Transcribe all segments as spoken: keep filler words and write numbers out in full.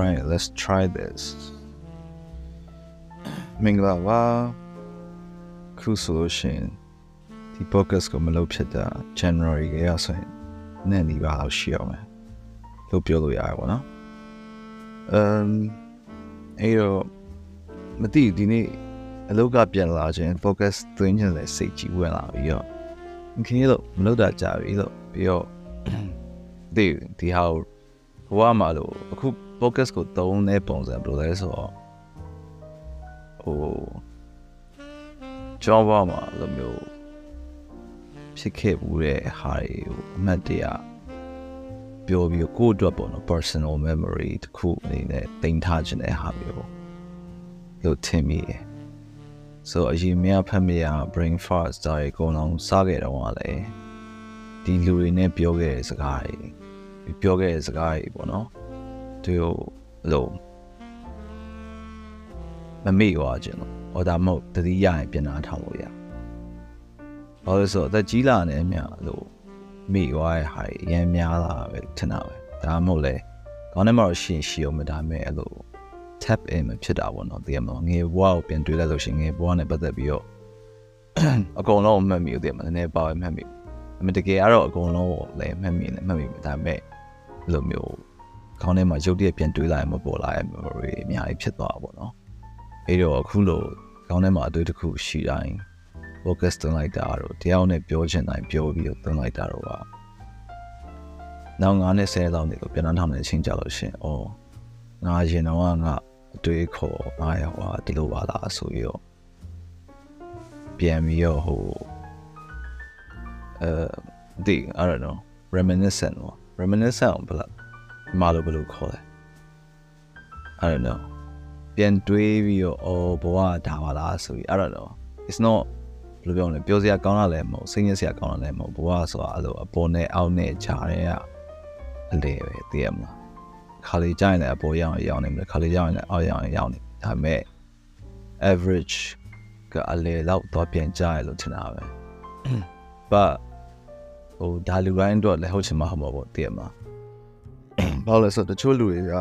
Alright, let's try this. Minglava Cool solution. The podcast ko malupita January kaya so nani ba share man. Loပြောလို့ရတယ်ပေါ့နော်။ Um အဲ့တော့မသိဒီနေ့အလုပ်ကပြန်လာခြင်း focus သွင်းခြင်းလည်းစိတ်ကြီးဝင်လာပြီးတော့ခင်းလို့မလုပ်တာကြာပြီလို့ပြီးတော့ဒီဒီဟာဘဝမှာလို့အခု focus ကိုသုံးတဲ့ပုံစံဘယ်လိုလဲဆိုတော့ဟိုကျောင်းဘဝမှာလိုမျိုးဖြစ်ခဲ့မှုတဲ့ဟာတွေကိုအမှတ်တရပြောပြီးကိုယ့်အတွက်ပေါ့နော် personal memory တခုအနေနဲ့တင်ထားခြင်းတဲ့ဟာမျိုးလို့ထင်မိတယ် so အရင်မြတ်ဖတ်မိရ brain fast တွေအကုန်လုံးစားခဲ့တော့ကလည်းဒီလူတွေနဲ့ပြောခဲ့တဲ့စကားတွေပြောခဲ့တဲ့စကားတွေပေါ့နော်သူတို့လို့မမေ့သွားခြင်းလို့ဟောဒါမဟုတ်တတိယရင်ပြန်လာထောင်လို့ရဘာလို့ဆိုတော့အကြီးလာနေအမြလို့မိသွားတဲ့ဟာအရင်များလာပဲထင်တာပဲဒါမှမဟုတ်လေခေါင်းထဲမှာရှင်းရှင်းအောင်ဒါမဲ့အဲ့လို tap in ဖြစ်တာပေါ့နော်တကယ်မဟုတ်ငယ်ဘွားကိုပြန်တွေးလိုက်လို့ရှိရင်ငယ်ဘွားနဲ့ပတ်သက်ပြီးတော့အကုန်လုံးမှတ်မိတယ်မနည်းနည်းပါမှတ်မိအမေတကယ်ကတော့အကုန်လုံးလည်းမှတ်မိလည်းမှတ်မိဒါမဲ့အဲ့လိုမျိုးခေါင်းထဲမှာရုပ်တရက်ပြန်တွေးလိုက်မပေါ်လာတဲ့ memory အများကြီးဖြစ်သွားတာပေါ့နော်အဲ့တော့အခုလို့ခေါင်းထဲမှာအတွေ့အကြုံရှိတိုင်း focus သွင်းလိုက်တာတော့တယောက်နဲ့ပြောချင်တိုင်းပြောပြီးတော့သွင်းလိုက်တာတော့ကနောက်ငါးနဲ့ဆယ်လောက်နေလို့ပြန်နှထောင်နေချင်းကြလို့ရှင်ဩငါရင်တော့ငါအတွေ့အခေါ်ငါရဟောဒီလိုပါလားဆိုပြီးတော့ပြန်ပြီးတော့ဟိုအဲဒီ I don't know reminiscent ဟော reminiscent ဘယ်လိုမလို့ဘယ်လိုခေါ်လဲ I don't know ပြန်တွေးပြီးတော့အော်ဘဝဒါပါလားဆိုပြီး I don't know it's not ဘယ်လိုပြောလဲပြောစရာကောင်းတာလည်းမဟုတ်စိတ်ညစ်စရာကောင်းတာလည်းမဟုတ်ဘဝဆိုတာအဲ့လိုအပေါ်နဲ့အောက်နဲ့ခြားရဲအလေပဲသိရမလားခါလေးကြိုင်လည်းအပေါ်ရောက်ရောက်နေတယ်ခါလေးရောက်ရင်လည်းအောက်ရောက်ရောက်နေဒါပေမဲ့ average ကအလေလောက်တော့ပြန်ကြရလို့ထင်တာပဲ but ဟိုဒါလူတိုင်းတော့လည်းဟုတ်ချင်မှာဟုတ်မှာပေါ့သိရမလားဘာလို့လဲဆိုတော့တချို့လူတွေက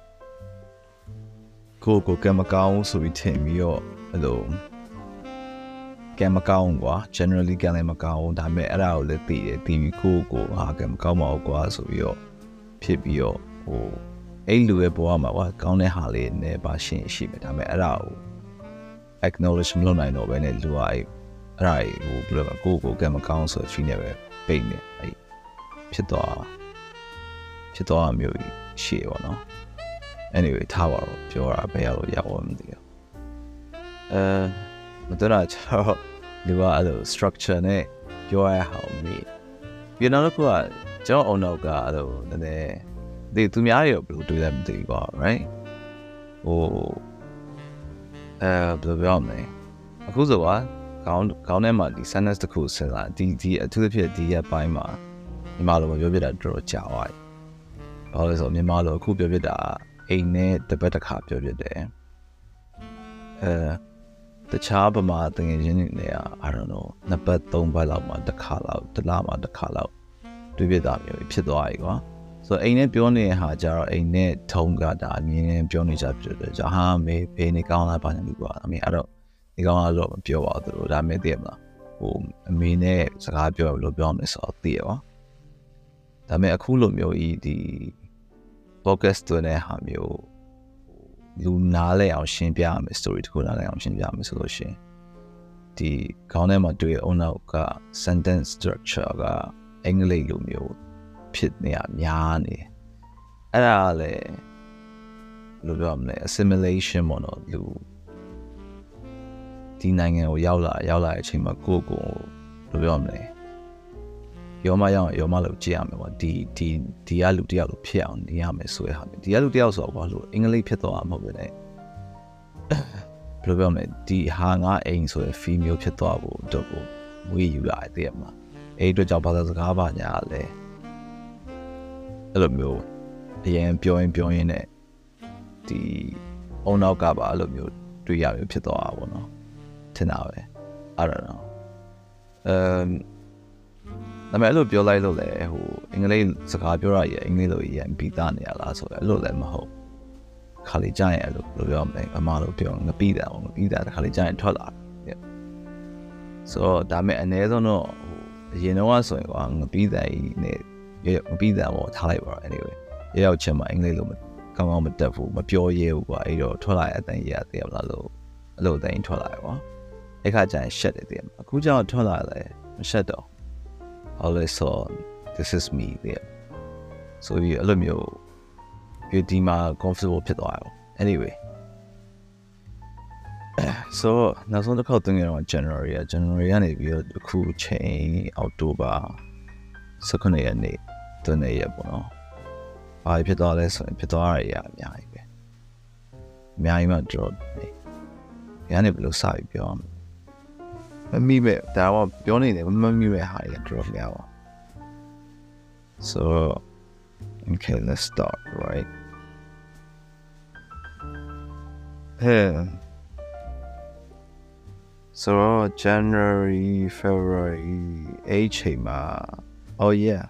ကိုကိုကံမကောင်းဆိုပြီးထင်ပြီးတော့အဲ့လိုကံမကောင်းကွာ generally ကံလည်းမကောင်းဒါပေမဲ့အဲ့ဒါကိုလည်းသိတယ်သိပြီးကိုကိုဟာကံမကောင်းပါဘူးကွာဆိုပြီးတော့ဖြစ်ပြီးတော့ဟိုအဲ့လူရဲ့ဘဝမှာကွာကောင်းတဲ့ဟာလေးနဲ့ပါရှင်းရှိမယ်ဒါပေမဲ့အဲ့ဒါကို acknowledge မလုပ်နိုင်တော့ဘဲနဲ့လူကအဲ့အဲ့ဒါဟိုဘယ်လိုလဲကိုကိုကံမကောင်းဆိုဖီးနေပဲပိတ်နေအဲ့ဖြစ်သွားဖြစ်သွားမျိုးရှိရပါတော့ anyway ထားပါတော့ပြောတာဘယ်ရောက်လို့ရောက်မသိဘူးအဲမတော်တာချောဒီကအဲ့လို structure နဲ့ပြောရအောင်မိပြီးနောက်တစ်ခုကကျွန်တော်အုံနောက်ကအဲ့လိုနည်းနည်းဒီသူများတွေဘယ်လိုတွေးလဲမသိဘူးကွာ right ဟိုအဲဘယ်လိုပြောမလဲအခုဆိုကခေါင်းခေါင်းထဲမှာဒီ sentence တစ်ခုစဉ်းစားဒီဒီအထူးသဖြင့်ဒီရဲ့ပိုင်းမှာမြန်မာလိုပြောပြတာတော်တော်ကြာသွားပြီဘာလို့လဲဆိုတော့မြန်မာလိုအခုပြောပြတာအိမ်နဲ့တပတ်တစ်ခါပြောပြတယ်အဲတခြားဗမာတငယ်ချင်းတွေနဲ့ I don't know နှစ်ပတ်သုံးပတ်လောက်မှတစ်ခါလောက်တစ်လမှတစ်ခါလောက်တွေ့ပြတာမျိုးဖြစ်သွားပြီကွာဆိုတော့အိမ်နဲ့ပြောနေတဲ့ဟာကြတော့အိမ်နဲ့ထုံကတာအမြင်နဲ့ပြောနေကြဖြစ်တယ်ကြာဟာမေးဖေးနေကောင်းလားပါနေလို့ကွာအမေအဲ့တော့ဒီကောင်းလားတော့မပြောပါဘူးဒါမဲ့သိရမလားဟိုအမေနဲ့စကားပြောလို့ပြောမယ်ဆိုတော့သိရပါဒါမဲ့အခုလိုမျိုးဤဒီ focus သွင်းတဲ့ဟာမျိုးလူနားလဲအောင်ရှင်းပြရမယ် story တခုနားလဲအောင်ရှင်းပြရမယ်ဆိုလို့ရှိရင်ဒီခေါင်းထဲမှာတွေ့အောင်နောက်က sentence structure ကအင်္ဂလိပ်လိုမျိုးဖြစ်နေရများနေအဲ့ဒါလည်းဘယ်လိုပြောမလဲ assimilation ပေါ့နော်လူဒီနိုင်ငံကိုရောက်လာရောက်လာတဲ့အချိန်မှာကိုယ့်ကိုဘယ်လိုပြောမလဲရောမရောက်ရောမလို့ကြည့်ရမယ်ပေါ့ဒီဒီဒီကလူတယောက်လို့ဖြစ်အောင်နေရမယ်ဆိုရဟာဒီကလူတယောက်ဆိုတော့ဘာလို့အင်္ဂလိပ်ဖြစ်သွားမှာမဟုတ်ဘူးလေဘယ်လိုပြောမလဲဒီဟာငါအိမ်ဆိုရ female ဖြစ်သွားဖို့တော့ကိုဝေးယူရတယ်သိရမလားအဲ့အတွက်ကြောင့်ဘာသာစကားပါညာလဲအဲ့လိုမျိုးအရင်ပြောရင်ပြောရင်နဲ့ဒီအုံနောက်ကပါအဲ့လိုမျိုးတွေ့ရမျိုးဖြစ်သွားတာပေါ့နော်ထင်တာပဲ I don't know အမ်ဒါပေမဲ့အဲ့လိုပြောလိုက်လို့လေဟိုအင်္ဂလိပ်စကားပြောရရင်အင်္ဂလိပ်လိုရရင်ပြီးသားနေရလားဆိုတော့အဲ့လိုလည်းမဟုတ်ခါလေးကြာရင်အဲ့လိုဘယ်လိုပြောမလဲအမလို့ပြောငပိတာငပိတာတစ်ခါလေးကြာရင်ထွက်လာတယ်ဆိုတော့ဒါမဲ့အနည်းဆုံးတော့ဟိုအရင်တော့ဆိုရင်ကွာငပိတာကြီးနဲ့ငပိတာပေါ့ထားလိုက်ပါတော့ anyway ရောက်ချင်မှအင်္ဂလိပ်လိုကောင်းကောင်းမတက်ဘူးမပြောရဲဘူးကွာအဲ့တော့ထွက်လာတဲ့အတန်ကြီးရတယ်မလားလို့အဲ့လိုအတန်ကြီးထွက်လာတယ်ကွာအဲ့ခါကျရင်ရှက်တယ်တဲ့အခုကျတော့ထွက်လာတယ်မရှက်တော့ always so this is me တဲ့ဆိုပြီးအဲ့လိုမျိုးဒီဒီမှာ comfortable ဖြစ်သွားတယ် anyway so နောက်ဆုံးတစ်ခေါက်တင်ရတော့ January อ่ะ January ကနေပြီးတော့အခုချိန် October ၁၉ရက်နေ့တွင်နေရပေါ့နော်ဘာဖြစ်သွားလဲဆိုရင်ဖြစ်သွားရရအများကြီးပဲအများကြီးမှတော့ဒီကနေဘယ်လိုစပြီးပြောမမိပဲဒါတော့ပြောနေတယ်မမိပဲဟာရ drop ရပါ so okay let's start right hey so January February eightချိန်မှာ oh yeah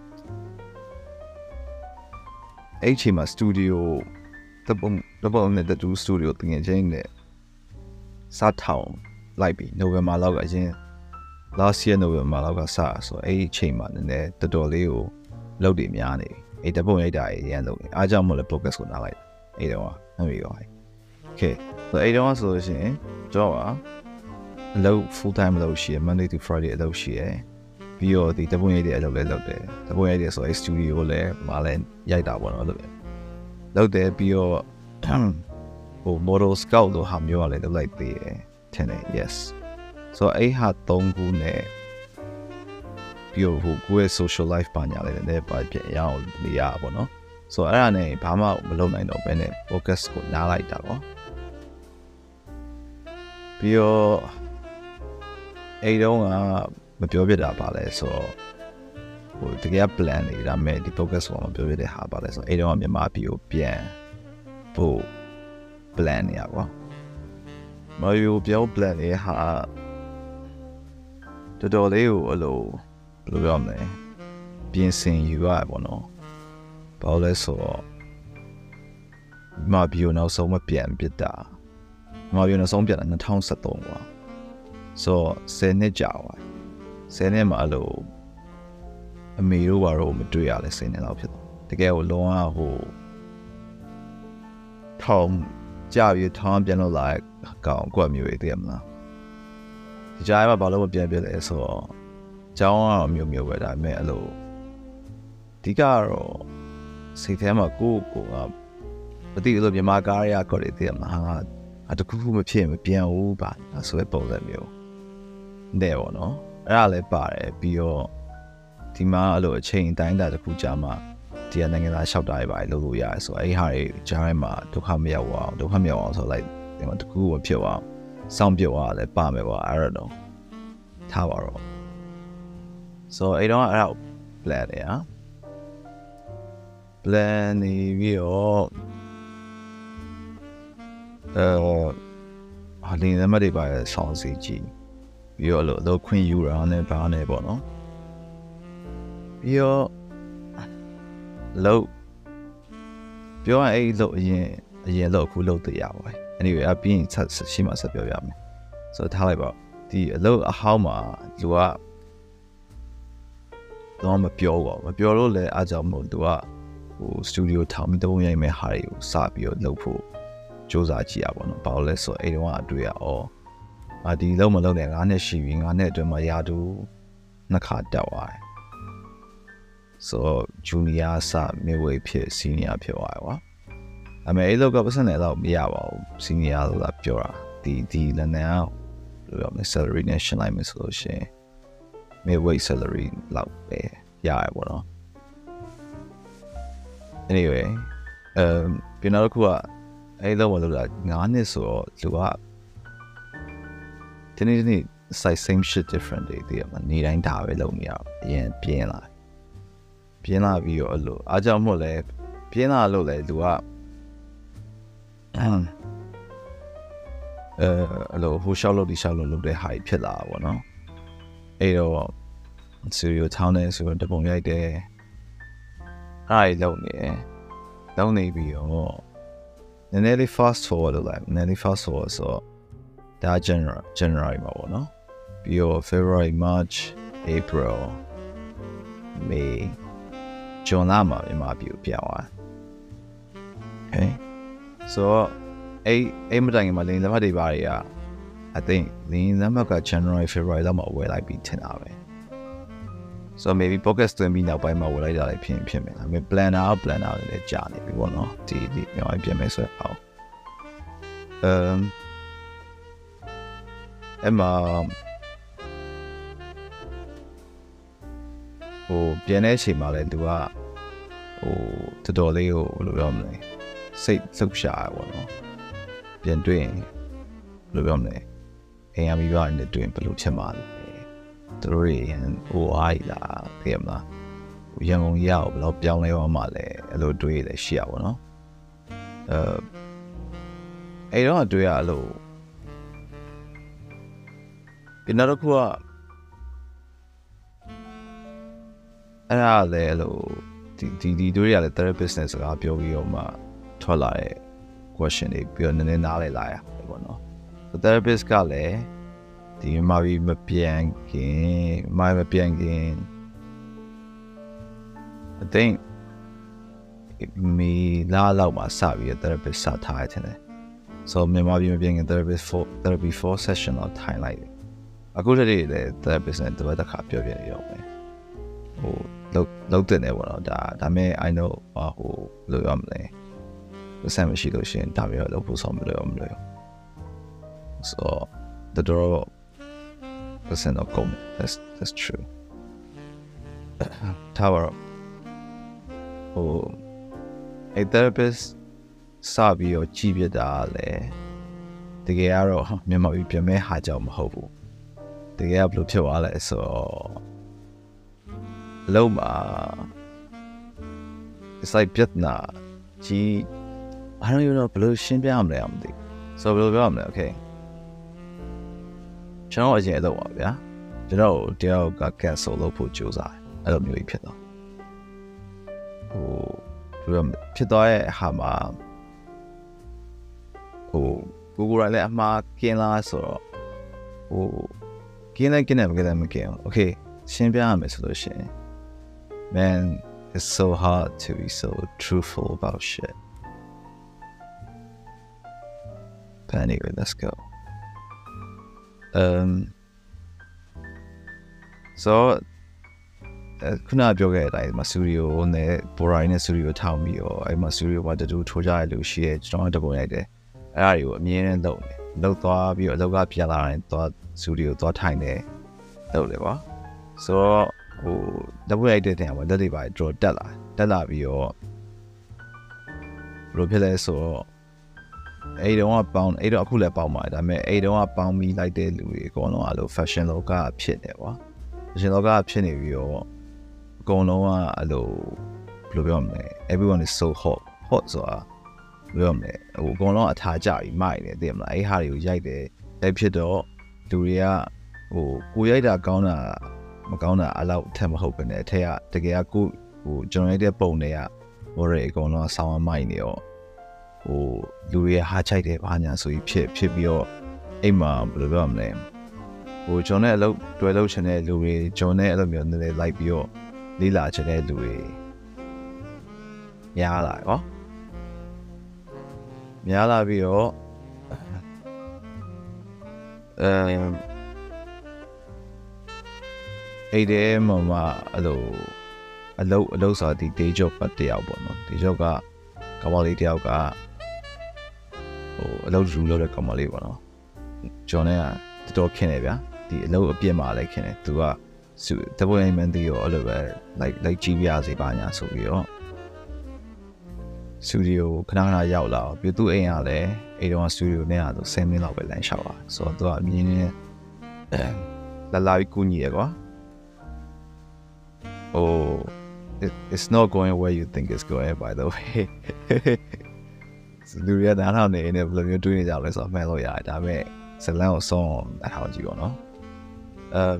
eightချိန်မှာ studio တပုံတပုံနဲ့တူ studio တင်ငယ်ချင်းနဲ့စားထောင်လိုက်ပြီ November လောက်ကအရင် last year November လောက်ကစဆိုအဲ့ဒီချိန်မှာနည်းနည်းတော်တော်လေးကိုလုပ်တွေများနေပြီအဲ့တပုံရိုက်တာရန်လုပ်နေအားကြောင့်မို့လဲ focus ကိုနားလိုက်အဲ့တော့မှတ်ပြီးပါ okay ဆိုအဲ့တော့ဆိုလို့ရှိရင်ကျွန်တော်ကအလုပ် full time လုပ်ရှိရ Monday to Friday အလုပ်ရှိရပြီးတော့ဒီတပုံရိုက်တဲ့အလုပ်လည်းလုပ်တယ်တပုံရိုက်တဲ့ဆိုအဲ့ studio ကိုလည်းမလည်းရိုက်တာပေါ့နော်လုပ်တယ်လုပ်တယ်ပြီးတော့ဟို model scout လို့ဟာမျိုးကလည်းလုပ်လိုက်သေးတယ်ထင်တယ် yes so အဲ့ဟာသုံးခုနဲ့ပြီးတော့ဟိုကိုယ့်ရဲ့ social life ပါညာလည်းလည်းပါပြရအောင်နေရပါပေါ့နော် so အဲ့ဒါနဲ့ဘာမှမလုပ်နိုင်တော့ဘဲနဲ့ focus ကိုနားလိုက်တာပေါ့ပြီးတော့အဲ့တော့ကမပြောပြတာပါလဲဆိုတော့ဟိုတကယ် plan နေဒါမဲ့ဒီ focus ကိုမပြောပြတဲ့ဟာပါလဲဆိုတော့အဲ့တော့မြန်မာပြည်ကိုပြန်ဖို့ plan နေရပါမယူပြော plan ရဲ့ဟာတော်တော်လေးကိုအလိုဘယ်လိုပြောမလဲပြင်ဆင်ယူရပါတော့ဘာလို့လဲဆိုတော့မပြောနောက်ဆုံးမပြန်ပြစ်တာမပြောနောက်ဆုံးပြန်တာ၂၀၁၃ကွာဆိုတော့ဆယ်နှစ်ကြာသွားဆယ်နှစ်မှာအလိုအမေတို့ဘာလို့မတွေ့ရလဲဆယ်နှစ်လောက်ဖြစ်သွားတကယ်ကိုလုံးဝဟိုထောင်ကြာပြီးထောင်ပြန်လို့လာကောင်ကွက်မျိုးတွေသိရမလားဒီကြားမှာဘာလို့မပြန်ပြလဲဆိုတော့ကျောင်းကတော့မျိုးမျိုးပဲဒါပေမဲ့အဲ့လိုဒီကတော့စိတ်ထဲမှာကိုယ့်ကိုယ်ကမသိလို့မြန်မာကားရကော်တွေသိရမလားဟာအတခုခုမဖြစ်မပြန်ဘူးပါဆိုတဲ့ပုံစံမျိုးတဲ့ပေါ့နော်အဲ့ဒါလည်းပါတယ်ပြီးတော့ဒီမှာအဲ့လိုအချိန်တိုင်းတာတစ်ခုကြာမှဒီကနိုင်ငံသားလျှောက်တာတွေပါလို့လို့ရတယ်ဆိုတော့အဲ့ဟာတွေကြားထဲမှာဒုက္ခမရောက်အောင်ဒုက္ခမရောက်အောင်ဆိုလိုက်ဒီမှာတစ်ခုမဖြစ်အောင်စောင့်ပြုတ်အောင်လည်းပါမယ်ပေါ့အဲ့တော့ထားပါတော့ so အဲ့တော့အဲ့ဒါ plan ရ plan နေပြီးတော့အဲဟာလင်းသမတွေပါဆောင်းစီကြည့်ပြီးတော့လို့တော့ခွင့်ယူတာနဲ့ဘာနဲ့ပေါ့နော်ပြီးတော့လို့ပြောရင်အဲ့လို့အရင်အရင်လို့အခုလို့တရပါပဲ anyway အပြင်ဆက်ရှိမှဆက်ပြောပြမယ်ဆိုတော့ထားလိုက်ပါဒီအလို့အဟောင်းမှာလူကတော့မပြောပါဘူးမပြောလို့လည်းအားကြောင့်မို့သူကဟို studio ထောင်ပြီးတုံးရိုက်မဲ့ဟာတွေကိုစပြီးတော့လုပ်ဖို့စူးစမ်းကြည့်ရပါတော့ဘာလို့လဲဆိုတော့အဲ့တော့အတွေ့ရအောင်အာဒီလုံးမလုံးနဲ့ငါးနှစ်ရှိပြီငါးနှစ်အတွင်းမှာရာတူနှစ်ခါတက်သွားတယ်ဆိုတော့ junior စ midway ဖြစ် senior ဖြစ်သွားတယ်ကွာအမေအဲ့လောက်ကပတ်စံနဲ့တော့မရပါဘူး senior လို့သာပြောတာဒီဒီလည်းနဲ့ဘယ်လိုပြောမလဲ salary နဲ့ရှင်းလိုက်မယ်ဆိုလို့ရှိရင် midway salary လောက်ပဲရရပါတော့ anyway အဲပြန်တော့ခုကအဲ့လောမလို့လားငါးနှစ်ဆိုတော့လူကဒီနေ့ဒီနေ့ side same shit different တွေဒီမှာနေတိုင်းဒါပဲလုပ်နေရအောင်အရင်ပြင်းလာပြင်းလာပြီးတော့အဲ့လိုအားကြောင့်မို့လဲပြင်းလာလို့လဲလူကအဲအဲ့လိုဟိုရှောက်လို့ဒီရှောက်လို့လုပ်တဲ့ဟာဖြစ်လာတာပေါ့နော်အဲ့တော့ studio town နဲ့ဆိုတော့တပုံရိုက်တယ်အဲ့ဒါကြီးလုပ်နေတယ်လုပ်နေပြီးတော့နည်းနည်းလေး fast forward လုပ်လိုက်နည်းနည်းလေး fast forward ဆိုတော့ဒါ January January မှာပေါ့နော်ပြီးတော့ February March April May June လာမှာမြန်မာပြည်ကိုပြောင်းသွား Okay so အဲ့အဲ့မတိုင်ခင်မှာလင်းလက်မှတ်တွေပါတွေက I think လင်းလက်မှတ်က January February လောက်မှာဝယ်လိုက်ပြီးထင်တာပဲ so maybe focus သွင်းပြီးနောက်ပိုင်းမှာဝယ်လိုက်တာလည်းဖြစ်ဖြစ်မယ်ဒါပေမဲ့ planner planner လည်းကြာနေပြီပေါ့နော်ဒီဒီမြန်မာပြည်မယ်ဆိုတော့ um အဲ့မှာဟိုပြန်တဲ့အချိန်မှာလည်းသူကဟိုတော်တော်လေးဟိုဘယ်လိုပြောမလဲစိတ်လှုပ်ရှားပေါ့နော်ပြန်တွေ့ရင်ဘယ်လိုပြောမလဲအိမ်ရမိဘနဲ့တွေ့ရင်ဘယ်လိုဖြစ်မှာလဲသူတို့တွေဟိုအားလာသိရမလားရန်ကုန်ရောက်ဘယ်လိုပြောင်းလဲသွားမှလဲအဲ့လိုတွေးရလဲရှိရပါတော့အဲအဲ့တော့တွေ့ရအဲ့လိုဒီနောက်တစ်ခုကအဲ့ဒါလည်းအဲ့လိုဒီဒီဒီတို့ရလည်း therapist နဲ့စကားပြောပြီးတော့မှထွက်လာတဲ့ question တွေပြီးတော့နည်းနည်းနားလည်လာရပေါ့နော် therapist ကလည်းဒီမှာပြီးမပြန်ခင်မမပြန်ခင် I think မီလာလောက်မှာစပြီး therapist စထားရတယ် so မြန်မာပြည်မပြန်ခင် therapist for therapy four session တော့ထိုင်လိုက်တယ်အခုတည်းလည်း therapist နဲ့တပတ်တစ်ခါပြောပြနေရောပဲဟိုလောက်လောက်တဲ့နေပေါ့နော်ဒါဒါမဲ့ I know ဟိုဘယ်လိုရမလဲစမ်းမရှိလို့ရှိရင်ဒါမျိုးလောက်ဖို့ဆောင်မလို့မလို့ so the door percent of come that's that's true tower ဟို a therapist စပြီးတော့ကြည့်ပြတာလေတကယ်ကတော့မြန်မာပြည်ပြန်မဲ့ဟာကြောင့်မဟုတ်ဘူးတကယ်ကဘယ်လိုဖြစ်သွားလဲဆိုတော့လုံးမှာ it's like ပြဿနာကြီး I don't even know ဘယ်လိုရှင်းပြရမလဲမသိ so ဘယ်လိုပြောရမလဲ okay ကျွန်တော်အရင်တော့ပါဗျာကျွန်တော်တယောက်က cancel လုပ်ဖို့ကြိုးစားတယ်အဲ့လိုမျိုးကြီးဖြစ်တော့ဟိုဘယ်လိုဖြစ်သွားရဲ့ဟာမှာဟိုကိုကိုရိုင်းလည်းအမှားကင်းလားဆိုတော့ဟိုကင်းလည်းကင်းတယ်မကင်းလည်းမကင်းဘူး okay ရှင်းပြရမယ်ဆိုလို့ရှိရင် man it's so hard to be so truthful about shit but anyway let's go um so ခုနပြောခဲ့တဲ့အတိုင်းမှာ studio နဲ့ Borai နဲ့ studio ထောင်ပြီးတော့အဲ့မှာ studio မှာတူထိုးကြရလို့ရှိရဲကျွန်တော်တပုံရိုက်တယ်အဲ့ဒါတွေကိုအမြင်နဲ့လုပ်တယ်လုပ်သွားပြီးတော့အလောက်ကပြန်လာရင်သွား studio သွားထိုင်တယ်လုပ်တယ်ပေါ့ဆိုတော့ဟိုတပုံရိုက်တဲ့တင်မှာလက်တွေပါ draw တက်လာတက်လာပြီးတော့ဘယ်လိုဖြစ်လဲဆိုတော့အဲ့တုန်းကပေါင်းအဲ့တော့အခုလည်းပေါင်းပါတယ်ဒါပေမဲ့အဲ့တုန်းကပေါင်းပြီးလိုက်တဲ့လူတွေအကုန်လုံးအဲ့လို fashion လောကဖြစ်နေပေါ့ fashion လောကဖြစ်နေပြီးတော့အကုန်လုံးကအဲ့လိုဘယ်လိုပြောမလဲ everyone is so hot hot ဆိုတာဘယ်လိုမလဲဟိုအကုန်လုံးအထာကြပြီးမိုက်တယ်သိမလားအဲ့ဟာတွေကိုရိုက်တယ်တိုက်ဖြစ်တော့လူတွေကဟိုကိုရိုက်တာကောင်းတာမကောင်းတာအဲ့လောက်ထက်မဟုတ်ပဲねအထက်ကတကယ်ကကိုဟိုကျွန်တော်ရိုက်တဲ့ပုံတွေကဟိုတွေအကုန်လုံးဆောင်းမိုက်နေရောဟိုလူတွေဟာချိုက်တယ်ဘာညာဆိုပြီးဖြစ်ဖြစ်ပြီးတော့အိမ်မှာဘယ်လိုပြောမလဲဟိုကျွန်တော်နဲ့အလုပ်တွဲလုပ်ချင်တဲ့လူတွေကျွန်တော်နဲ့အဲ့လိုမျိုးနည်းနည်းလိုက်ပြီးတော့လေးလာချင်တဲ့လူတွေများလာရောများလာပြီးတော့အဲအဲ့ဒီမှာမှအဲ့လိုအလုပ်အလုပ်ဆိုတာဒီ day job ပဲတယောက်ပေါ့နော် day job ကကောင်မလေးတယောက်ကဟိုအလုပ်ရူလုပ်တဲ့ကောင်မလေးပေါ့နော်ကျွန်တော်ကတော်တော်ခင်းနေဗျာဒီအလုပ်အပြစ်မှာလည်းခင်းနေသူကတပွင့်အိမ်မန်တီရောအဲ့လိုပဲ like like ကြည့်ပြရစီပါညာဆိုပြီးတော့စတူဒီယိုခဏခဏရောက်လာတော့ပြီးသူ့အိမ်ကလည်းအိမ်တော်စတူဒီယိုနဲ့ကတော့ဆယ်မိနစ်လောက်ပဲလမ်းလျှောက်ပါဆိုတော့သူကအမြင်နဲ့လာလာပြီးကူညီရကွာ oh it, it's not going where you think it's going by the way လူရတဲ့အားနဲ့နေဘယ်လိုမျိုးတွေးနေကြလဲဆိုတော့မှန်လို့ရတယ်ဒါပေမဲ့ဇလန်ကိုဆုံးအထောက်ကြည့်ပါတော့ um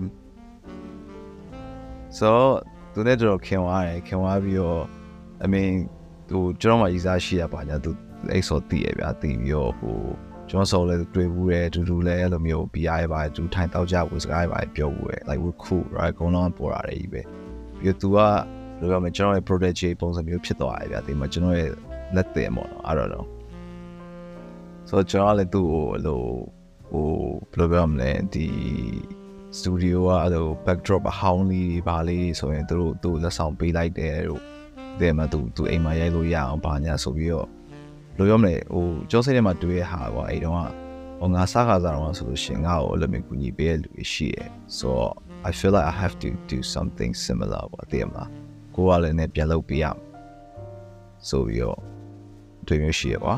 so သူနဲ့တော့ခင်သွားတယ်ခင်သွားပြီးတော့ I mean ဟိုကျွန်တော်မှရေးစားရှိရပါညာသူအဲ့ဆိုတည်ရဗျာတည်ပြီးတော့ဟိုကျွန်တော်ဆိုလဲတွေ့ဘူးတယ်တူတူလဲအဲ့လိုမျိုး B I ပါတူထိုင်တောက်ကြဘူးစကားပါပြောဘူးတယ် like we cool right ကောင်းတော့ပေါ်လာတယ်ကြီးပဲပြီးတော့ तू ကဘယ်လိုမှကျွန်တော်ရဲ့ protege ပုံစံမျိုးဖြစ်သွားတယ်ဗျာဒီမှာကျွန်တော်ရဲ့လက်တင်ပေါ့နော် I don't know so ကျွန်တော်လည်းသူ့ကိုအဲ့လိုဟိုဘယ်လိုပြောမလဲဒီ studio ကအဲ့လို backdrop အဟောင်းလေးပါလေးဆိုရင်သူတို့သူ့လက်ဆောင်ပေးလိုက်တယ်လို့ဒီမှာသူသူအိမ်မှာရိုက်လို့ရအောင်ပါညာဆိုပြီးတော့ဘယ်လိုပြောမလဲဟိုကျောင်းစိတ်ထဲမှာတွေ့ရဟာကွာအဲ့တုန်းကဟိုငါစားခါစားတော့ဆိုလို့ရှင်ငါ့ကိုအဲ့လိုမျိုးကူညီပေးရလူရှိရယ် so I feel like I have to do something similar ပေါ့ဒီမှာကိုကလည်းねပြန်လုပ်ပေးရဆိုပြီးတော့တွေ့မျိုးရှိရကွာ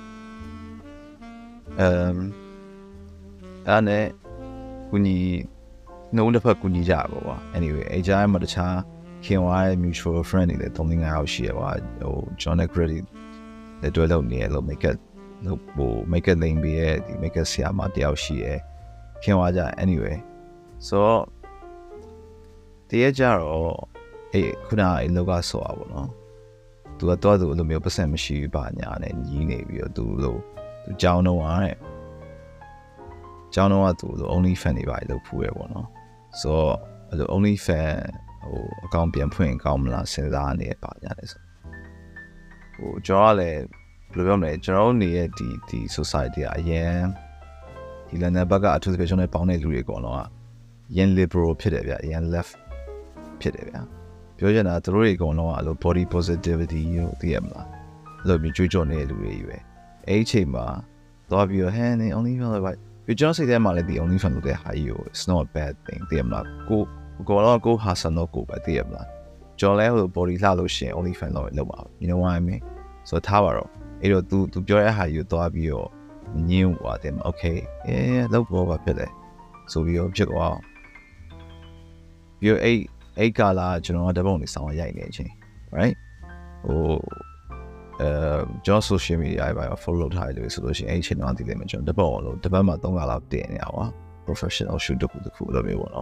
အမ်အဲ့နဲ့ကူညီနှုံးတစ်ဖက်ကူညီကြပါကွာ anyway အဲ့ကြားမှာတခြားခင်ဝါရဲ့ mutual friend တွေလည်းသုံးလေးငါးယောက်ရှိရကွာဟို John Credit လက်တွဲလုပ်နေရလို့ make it လို့ဟို make it link ပြီးရဲ့ဒီ make it ဆရာမတယောက်ရှိရခင်ဝါကြ anyway so တရကြတော့အေးခုနအဲ့လောကဆောอ่ะပေါ့နော်သူကတော့သူအဲ့လိုမျိုးပတ်စံမရှိပါညာနဲ့ညီးနေပြီးတော့သူလို့သူကြောင်းတော့อ่ะကျောင်းတော့ကသူ only fan တွေပါလို့ဖူးရပေါ့နော်ဆိုတော့အဲ့လို only fan ဟိုအကောင့်ပြန်ဖွင့်ကောင်းမလားစဉ်းစားနေပါကြတယ်ဆိုဟိုကျွန်တော်ကလည်းဘယ်လိုပြောမလဲကျွန်တော်နေရဲ့ဒီဒီ society ကအရင်ဒီလန်ဒန်ဘက်ကအထူးသဖြင့်ကျွန်တော်ပေါင်းတဲ့လူတွေအကုန်လုံးကရန် liberal ဖြစ်တယ်ဗျရန် left ဖြစ်တယ်ဗျပြောချင်တာသူတို့တွေအကုန်လုံးကအဲ့လို body positivity ကိုသိရမလားအဲ့လိုမျိုးကြွေးကြော်နေတဲ့လူတွေကြီးပဲအဲ့အချိန်မှာသွားပြီးတော့ hand only fan လို့ပြကျွန်တော်စိတ်ထဲမှာလည်းဒီ only fan လို့တဲ့ဟာကြီးကို it's not a bad thing သိရမလားကိုကိုတော့ကိုဟာဆန်တော့ကိုပဲသိရမလားကျွန်တော်လည်းဟို body လှလို့ရှိရင် only fan လို့လုပ်ပါ you know what I mean ဆိုထားပါတော့အဲ့တော့ तू तू ပြောရတဲ့ဟာကြီးကိုသွားပြီးတော့ညင်းဟွာတယ် okay အေးလောက်ပေါ်ပါဖြစ်တယ်ဆိုပြီးတော့ဖြစ်သွားပြီးတော့အဲ့အဲ့ကလာကျွန်တော်ကတပုံနေဆောင်ရိုက်နေချင်း right ဟိုအဲကျွန်တော် social media တွေပါ follow လုပ်ထားတယ်လို့ဆိုလို့ရှိရင်အဲ့ချိန်တော့ဒီလေမှာကျွန်တော်တပတ်လို့တပတ်မှာသုံးခါလောက်တင်နေရပါ professional shoot တခုတခုလိုမျိုးပေါ့နော်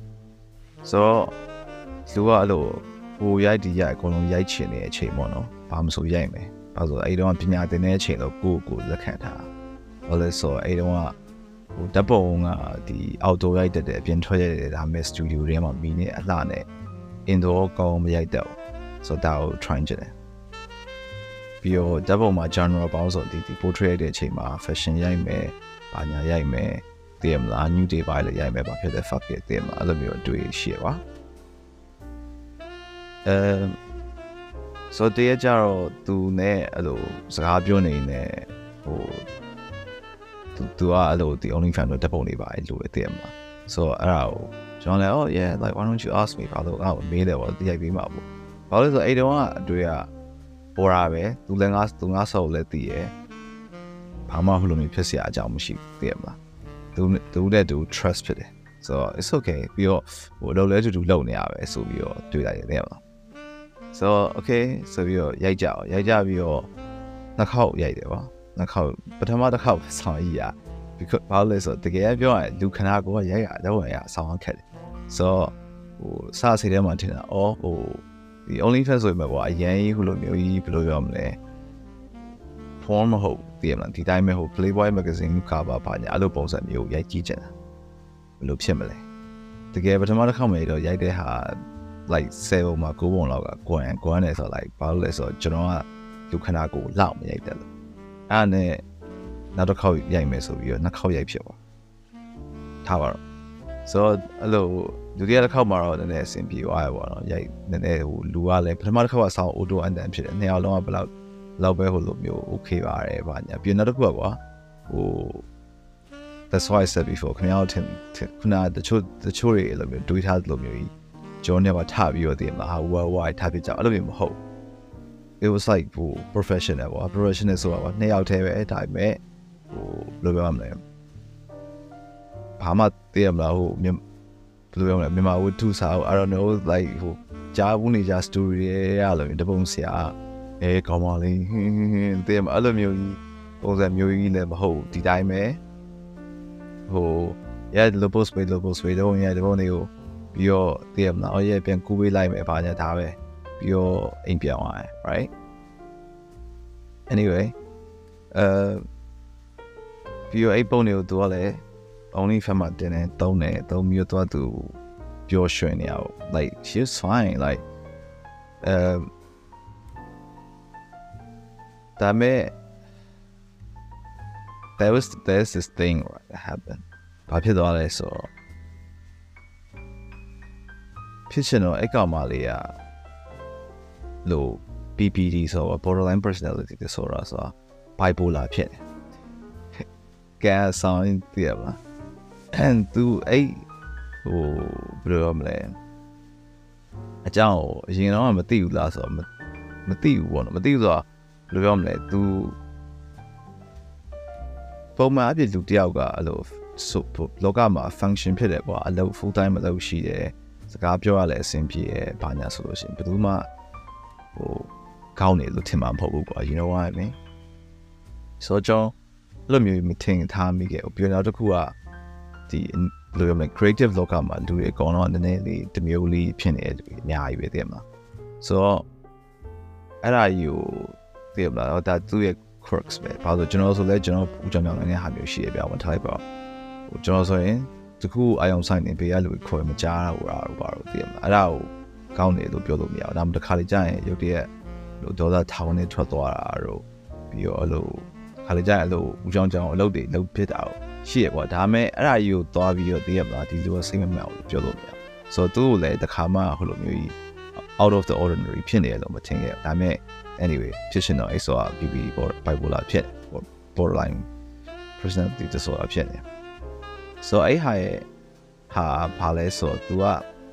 so လူကအဲ့လိုဟိုရိုက်ဒီရိုက်အကုန်လုံးရိုက်ချင်နေတဲ့အချိန်ပေါ့နော်ဘာမှမဆိုရိုက်မယ်ဘာလို့အဲ့တုန်းကပညာသင်တဲ့အချိန်တော့ကိုယ့်ကိုလက်ခံထားဘာလဲဆိုအဲ့တုန်းကဟိုဓာတ်ပုံကဒီ outdoor ရိုက်တဲ့အပြင်ထွက်ရတယ်ဒါမဲ့ studio ထဲမှာမီးနဲ့အလှနဲ့ indoor ကောင်းမရိုက်တော့ so ဒါကို try ကြတယ်ပြီးတော့ဓာတ်ပုံမှာ genre ပေါင်းဆိုဒီဒီ portrait တဲ့အချိန်မှာ fashion ရိုက်မယ်ဘာညာရိုက်မယ်တည်မလား new day ပါလေရိုက်မယ်ဘာဖြစ်တဲ့ fuck it တည်မလားအဲ့လိုမျိုးအတွေ့ရှိရပါအဲ so တည်းကြတော့သူနဲ့အဲ့လိုစကားပြောနေနေဟိုသူသူကအဲ့လိုဒီ only fan တော့ဓာတ်ပုံတွေပါအဲ့လိုတည်မလား so အဲ့ဒါကိုကျွန်တော်လည်း oh yeah like why don't you ask me ဘာလို့ငါ့ကိုမေးတယ်ပေါ့ဒီရိုက်ပေးမှာပေါ့ဘာလို့လဲဆိုအဲ့တုန်းကအတွေ့ကပေါ်တာပဲသူလည်းငါသူငါဆောက်လည်းတည်ရဘာမှဘလို့မျိုးဖြစ်เสียအကြောင်းမရှိဘူးသိရမလားသူသူနဲ့သူ trust ဖြစ်တယ် so it's okay ပြီးတော့ဟိုလောက်လဲတူတူလုံနေရပဲဆိုပြီးတော့တွေ့လိုက်တယ်သိရမလား so okay ဆိုပြီးတော့ရိုက်ကြအောင်ရိုက်ကြပြီးတော့နှစ်ခေါက်ရိုက်တယ်ပါနှစ်ခေါက်ပထမတစ်ခေါက်ဆောင်းရည်ရ because ဘာလို့လဲဆိုတကယ်ပြောရင်လူခဏကိုရိုက်ရတော့ဝင်ရဆောင်းခက်တယ် so ဟိုစားစိတ်ထဲမှာထင်တာအော်ဟိုဒီ only fan ဆိုရင်ပေါ့အရင်ဟိုလိုမျိုးကြီးဘယ်လိုပြောမလဲ form မဟုတ်တည်မလားဒီတိုင်းပဲဟို Playboy magazine cover ပါညာအဲ့လိုပုံစံမျိုးရိုက်ကြည့်ချင်တာဘယ်လိုဖြစ်မလဲတကယ်ပထမတစ်ခါမှတော့ရိုက်တဲ့ဟာ like ဆယ်ပုံမှာကိုးပုံလောက်ကကွမ်ကွမ်နေဆို like ဘာလို့လဲဆိုတော့ကျွန်တော်ကလူခဏကိုလောက်မရိုက်တယ်လို့အဲ့နဲ့နောက်တစ်ခေါက်ရိုက်မယ်ဆိုပြီးတော့နှစ်ခေါက်ရိုက်ဖြစ်သွားထားပါတော့ so အဲ့လိုဒုတိယတစ်ခေါက်မှာတော့နည်းနည်းအဆင်ပြေသွားရပါတော့ရိုက်နည်းနည်းဟိုလူကလည်းပထမတစ်ခေါက်ကဆောင်း auto အန်တန်ဖြစ်တယ်နှစ်ယောက်လုံးကဘယ်လောက်လောက်ပဲဟိုလိုမျိုး okay ပါတယ်ဗာညာပြီးနောက်တစ်ခုကကွာဟို that's why I said before ခင်ဗျားတို့ခုနတချို့တချို့တွေလိုမျိုးတွေးထားလိုမျိုးကြီးကျွန်တော်ကထားပြီးတော့တည်မလားဟာ worldwide ထားပြကြအဲ့လိုမျိုးမဟုတ် it was like ဟို professional ပေါ့ professional ဆိုတာကနှစ်ယောက်တည်းပဲအဲ့ဒါပေမဲ့ဟိုဘယ်လိုပြောမလဲဘာမှတည်မလားဟိုဘယ်လိုပြောမလဲမြန်မာဝတ္ထုစာ I don't know like ဟိုကြားဘူးနေကြ story တွေရလို့တပုံဆရာအဲကောင်းပါလေဟင်းဟင်းတည်မအဲ့လိုမျိုးကြီးပုံစံမျိုးကြီးလည်းမဟုတ်ဒီတိုင်းပဲဟိုရ local space local space တော့ရတဲ့ပုံတွေကိုပြီးတော့တည်မလားအော်ရပြန်ကူးပေးလိုက်မယ်ဘာညာဒါပဲပြီးတော့အိမ်ပြောင်းသွားတယ် right anyway uhပြီးတော့အဲ့ပုံတွေကိုသူကလည်း only fan မှာတင်နေတုံးတယ်တုံးပြီးတော့သူပျော်ရွှင်နေရအောင် like she's fine like um ဒါမဲ့ there was there's this thing that happened ဘာဖြစ်သွားလဲဆိုတော့ဖြစ်ရှင်တော့အဲ့ကောင်မလေးကလို့ B P D ဆိုတော့ borderline personality disorder ဆိုတော့ bipolar ဖြစ်တယ်ကဲဆောင်တည်ရပါ and သူအဲ့ဟိုဘယ်လိုပြောမလဲအကြောင်းအရင်တော့မသိဘူးလားဆိုတော့မသိဘူးပေါ့နော်မသိဘူးဆိုတော့ဘယ်လိုပြောမလဲ तू ပုံမှန်အဖြစ်လူတယောက်ကအဲ့လိုလောကမှာ function ဖြစ်တယ်ကွာအလုပ် full time မလုပ်ရှိတယ်စကားပြောရလဲအဆင်ပြေရဘာညာဆိုလို့ရှိရင်ဘယ်သူမှဟိုကောင်းတယ်လို့ထင်မှာမဟုတ်ဘူးကွာ you know what I mean ဆိုတော့အဲ့လိုမျိုး meeting ထားမိခဲ့ပြီးတော့တစ်ခုကဒီဘယ်လိုပြောမလဲ creative လောကမှာလူတွေအကောင်တော့နည်းနည်းလေးတစ်မျိုးလေးဖြစ်နေတယ်အများကြီးပဲတဲ့မှာဆိုတော့အဲ့ဒါကြီးကိုသိရမလားဒါသူ့ရဲ့ quirks ပဲဘာလို့ကျွန်တော်ဆိုလဲကျွန်တော်ဦးကြောင်ကြောင်နေတဲ့ဟာမျိုးရှိရပြဝန်ထားလိုက်ပါဟိုကျွန်တော်ဆိုရင်တခုအာယုံဆိုင်နေပေးရလူခေါ်မကြားတာဟိုအားဘာလို့သိရမလားအဲ့ဒါကိုကောင်းတယ်လို့ပြောလို့မရဘူးဒါမှမဟုတ်တစ်ခါလေကြာရင်ရုပ်တရက်လို့ဒေါသထောင်နေထွက်သွားတာတော့ပြီးတော့အဲ့လိုခါလေကြာရင်အဲ့လိုဦးကြောင်ကြောင်အလုပ်တွေလုပ်ဖြစ်တာကိုရှိရပေါ့ဒါပေမဲ့အဲ့ဒါကြီးကိုသွားပြီးတော့သိရမလားဒီလိုစိတ်မမှန်ဘူးပြောလို့မရဘူးဆိုတော့သူ့ကိုလည်းတစ်ခါမှဟိုလိုမျိုးကြီး out of the ordinary ဖြစ်နေတယ်လို့မထင်ခဲ့ဘူးဒါပေမဲ့ anyway ဖြစ်ရှင်တော့အဲ့ဆို B P D bipolar ဖြစ် borderline personality disorder ဖြစ်နေဆိုတော့အဲ့ဟာရဲ့ဟာဘာလဲဆိုတော့ तू က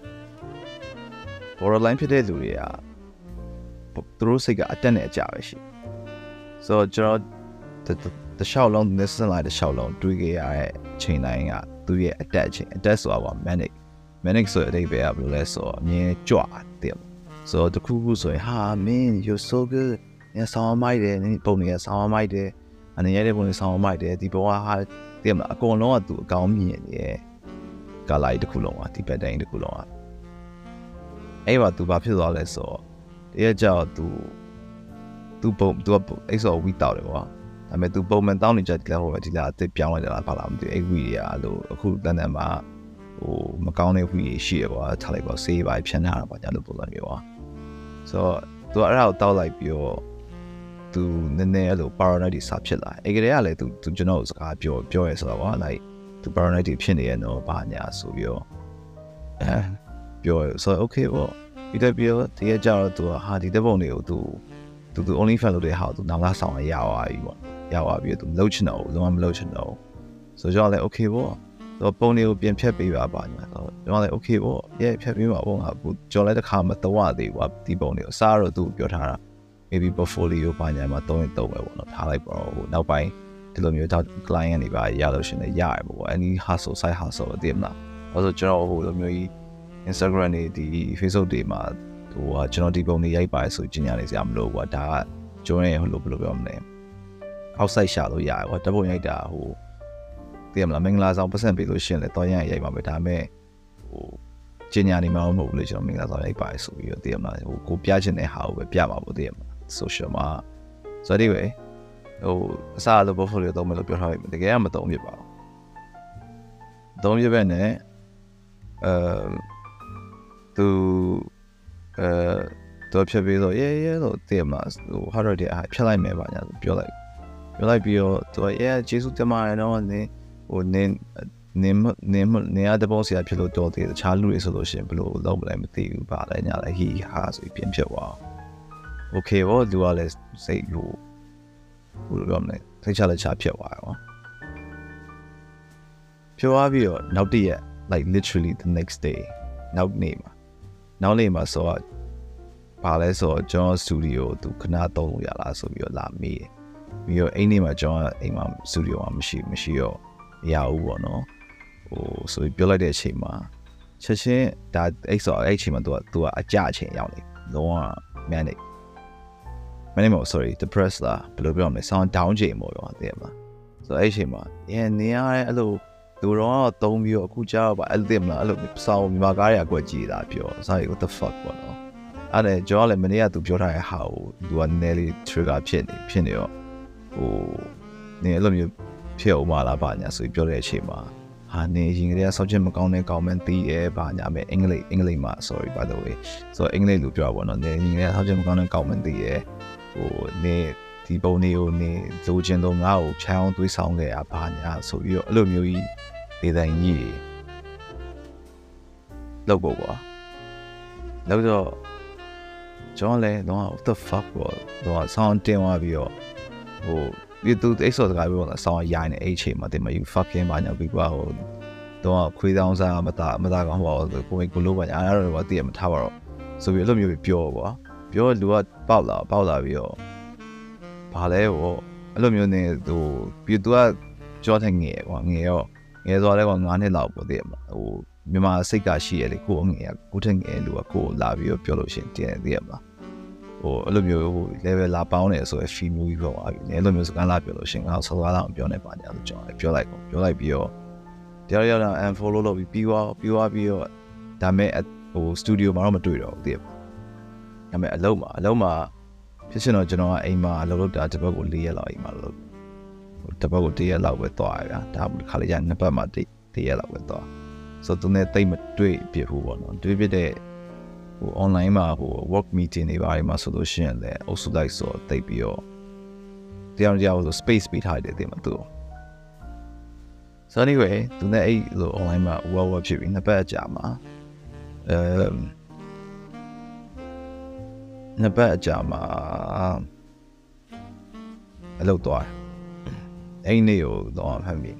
borderline ဖြစ်တဲ့လူတွေကသူတို့စိတ်ကအတက်နဲ့အကြပဲရှိဆိုတော့ကျွန်တော်တခြားလုံး listen လိုက်တခြားလုံးတွေးခဲ့ရတဲ့ချိန်တိုင်းကသူရဲ့အတက်ချိန်အတက်ဆိုတာက manic manic ဆိုတဲ့အဓိပ္ပာယ်ကဘယ်လိုလဲဆိုတော့အမြင်ကြွတယ်ဆိုတော့တခုခုဆိုရင်ဟာ man you're so good ညဆောင်းမိုက်တယ်ပုံတွေကဆောင်းမိုက်တယ်အနေရတဲ့ပုံတွေဆောင်းမိုက်တယ်ဒီဘောကဟာတည်မလားအကုန်လုံးကသူအကောင်းမြင်နေရဲ့ကာလိုက်တခုလုံးကဒီဘက်တိုင်းတခုလုံးကအဲ့ပါသူဘာဖြစ်သွားလဲဆိုတော့တရက်ကြောက်သူသူပုံသူကအဲ့ဆိုဝီတောက်တယ်ကွာဒါပေမဲ့သူပုံမှန်တောင်းနေကြတယ်ဟိုဒီလားအစ်ပြောင်းလိုက်တယ်လားဘာလားမသိဘူးအဲ့ဝီတွေကအဲ့လိုအခုတန်တန်မှာဟိုမကောင်းတဲ့ဝီတွေရှိရကွာထားလိုက်ပါဆေးပါဖြန်းထားတာပါညာလို့ပုံစံမျိုးကွာဆိုတော့သူအဲ့ဒါကိုတောက်လိုက်ပြီးတော့သူနည်းနည်းအဲ့လို paranoid တွေစဖြစ်လာအဲ့ကလေးကလည်းသူသူကျွန်တော်စကားပြောပြောရဲဆိုတော့ကွာ like သူ paranoid တွေဖြစ်နေရတော့ဘာညာဆိုပြီးတော့အဲပြောရဆိုတော့ okay ပေါ့ပြီးတော့ပြောဒီကကြတော့သူဟာဒီတဲ့ပုံတွေကိုသူသူသူ only fan လုပ်တဲ့ဟာကိုသူနောက်လာဆောင်ရသွားပြီပေါ့ရသွားပြီးတော့သူမလုပ်ချင်တော့ဘူးလုံးဝမလုပ်ချင်တော့ဆိုတော့လည်း okay ပေါ့တော့ပုံတွေကိုပြင်ဖြတ်ပေးပါပါညာတော့ကျွန်တော်လည်း okay ပေါ့ရဲ့ဖြတ်ပေးပါပေါ့ငါကြော်လိုက်တဲ့ခါမတော့ရသေးဘူးဒီပုံတွေကိုအစားတော့သူပြောထားတာ maybe portfolio ဘာညာမှာတုံးရင်တုံးပဲပေါ့နော်ထားလိုက်ပါတော့ဟိုနောက်ပိုင်းဒီလိုမျိုးတော့ client တွေပါရလို့ရှင်လည်းရရပေါ့ any hustle side hustle အတိမလားအဲ့ဆိုကျွန်တော်ဟိုလိုမျိုးကြီး Instagram တွေဒီ Facebook တွေမှာဟိုကကျွန်တော်ဒီပုံတွေရိုက်ပါဆိုကြီးညာနေစရာမလိုဘူးဒါကကျွန်တော်ရဲ့ဟိုလိုဘယ်လိုပြောမလဲ outside ရှာလို့ရတယ်ဟိုတပုံရိုက်တာဟိုသိရမလားမင်္ဂလာဆောင်ပတ်စံပေးလို့ရှင်လေတော့ရရင်ရိုက်ပါမယ်ဒါပေမဲ့ဟိုကြီးညာနေမှာမဟုတ်ဘူးလေကျွန်တော်မင်္ဂလာဆောင်ရိုက်ပါဆိုပြီးတော့သိရမလားဟိုကိုပြချင်တဲ့ဟာကိုပဲပြပါဖို့သိရမလား social မှာဆိုတော့ဒီဝေဟိုအစားလို့ portfolio တော့မလို့ပြောထားလိုက်တကယ်ကမတုံးပြပါဘူးတုံးပြပဲနဲ့အဲသူအဲတော့ဖြတ်ပြီးတော့ရဲရဲတော့သိရမလားဟို hard drive ဖြတ်လိုက်မယ်ပါညာပြောလိုက်ပြောလိုက်ပြီးတော့သူရဲကျေးဇူးတင်ပါတယ်နော်နင်းဟိုနင်းနင်းနင်းနင်းရတဲ့ပုံစံဖြစ်လို့တော်တယ်တခြားလူတွေဆိုလို့ရှိရင်ဘယ်လိုလုပ်မလဲမသိဘူးပါလဲညာလဲဟီဟာဆိုပြီးပြင်ဖြစ်သွားโอเคဘောလူကလည်းစိတ်ဟိုဘယ်လိုပြောမလဲထိတ်ချလက်ချဖြစ်သွားရောဖြစ်သွားပြီးတော့နောက်တည့်ရက် like literally the next day နောက်နေ့မှာနောက်နေ့မှာဆိုတော့ပါလဲဆိုတော့ကျွန်တော်စတူဒီယိုသူခဏသုံးလို့ရလားဆိုပြီးတော့လာမေးတယ်ပြီးတော့အိမ်နေ့မှာကျွန်တော်အိမ်မှာစတူဒီယိုမှာမရှိမရှိတော့မရဘူးပေါ့နော်ဟိုဆိုပြီးပြောလိုက်တဲ့အချိန်မှာချက်ချင်းဒါအဲ့ဆိုအဲ့အချိန်မှာ तू က तू ကအကြအချိန်ရောက်နေလုံးဝ manic manic မို့ sorry depressed လားဘယ်လိုပြောမလဲ sound down ချိန်ပေါ့ရောသိရမလားဆိုတော့အဲ့အချိန်မှာရဲနေရတဲ့အဲ့လိုသူတော့သုံးပြီးတော့အခုကြောက်ပါအဲ့လိုသိမလားအဲ့လိုစောင်းမြန်မာကားတွေအကွက်ကြီးတာပြောဆိုရင် what the fuck ပေါ့နော်အဲ့ဒါကျွန်တော်လည်းမနေ့က तू ပြောထားတဲ့ဟာကို तू ကနည်းနည်းလေး trigger ဖြစ်နေဖြစ်နေတော့ဟိုနင်အဲ့လိုမျိုးဖြစ်အောင်မလားပါညာဆိုပြီးပြောတဲ့အချိန်မှာဟာနေရင်ကလေးကဆောက်ချက်မကောင်းတဲ့ကောင်မန်းတီးရဲပါညာမဲ့အင်္ဂလိပ်အင်္ဂလိပ်မှာ sorry by the way ဆိုတော့အင်္ဂလိပ်လိုပြောပါတော့နေရင်ကလေးကဆောက်ချက်မကောင်းတဲ့ကောင်မန်းတီးရဲဟိုနေဒီပုံလေးကိုနေလိုချင်တော့ငါ့ကိုချမ်းအောင်သွေးဆောင်ခဲ့ရပါညာဆိုပြီးတော့အဲ့လိုမျိုးကြီးဒေသင်ကြီးလောက်ပေါ့ကွာလောက်တော့ကျွန်တော်လည်းတော့ what the fuck ပေါ့တော့ဆောင်းတင်သွားပြီးတော့ဟိုဒီသူအိတ်ဆော်စကားပြောတာဆောင်းရိုင်းနေအဲ့ချိန်မှာတင်မ you fucking ဘာညာပြီးကွာဟိုတော့ခွေးတောင်းစားမသားမသားကောင်းပါဘူးကိုယ်ကိုလိုပါညာအဲ့တော့တည်ရမထားပါတော့ဆိုပြီးအဲ့လိုမျိုးပြောကွာပြောလူကပေါက်လာပေါက်လာပြီးတော့ဘာလဲဟိုအဲ့လိုမျိုးနေဟိုပြီးသူကကြောထငယ်ကွာငယ်ရောငယ်ဆိုတော့ကွာ၅နှစ်လောက်ပေါ့တည်ရမှာဟိုမြန်မာစိတ်ကရှိရလေကိုအငယ်ကိုထငယ်လူကကိုလာပြီးတော့ပြောလို့ရှင်တည်တည်ရမှာဟိုအဲ့လိုမျိုးဟို level လာပေါင်းနေဆိုရင် fee မျိုးကြီးပေါ့အဲ့လိုမျိုးစကားလာပြောလို့ရှင်ငါဆောကားလာအောင်ပြောနေပါညာလို့ကျွန်တော်ပြောလိုက်ပေါ့ပြောလိုက်ပြီးတော့တရားရအောင် unfollow လုပ်ပြီးပြီးသွားပြီးသွားပြီးတော့ဒါမဲ့ဟို studio မှာတော့မတွေ့တော့ဘူးတည်ပါဒါမဲ့အလုံးမှာအလုံးမှာဖြစ်ရှင်တော့ကျွန်တော်ကအိမ်မှာအလုပ်လုပ်တာတစ်ပတ်ကို၄ရက်လောက်အိမ်မှာလုပ်ဟိုတစ်ပတ်ကို၁ရက်လောက်ပဲသွားရဗျာဒါမှခါလေးကျနှစ်ပတ်မှာ၁ရက်လောက်ပဲသွားဆိုတော့သူနဲ့တိတ်မတွေ့ပြဘူးပေါ့နော်တွေ့ပြတဲ့ဟို online မှာဟို work meeting တွေပါမှာဆိုလို့ရှိရင်လည်းအုပ်စုလိုက်ဆိုတိတ်ပြီးတော့တရားတရားဆို space ပေးထားတယ်တင်မသူ so anyway သူနဲ့အဲ့လို online မှာ work work ဖြစ်ပြီးနှစ်ပတ်ကြာမှာအဲနှစ်ပတ်ကြာမှာအလုပ်သွားအဲ့နေ့ကိုတော့ဖမ်းပြီး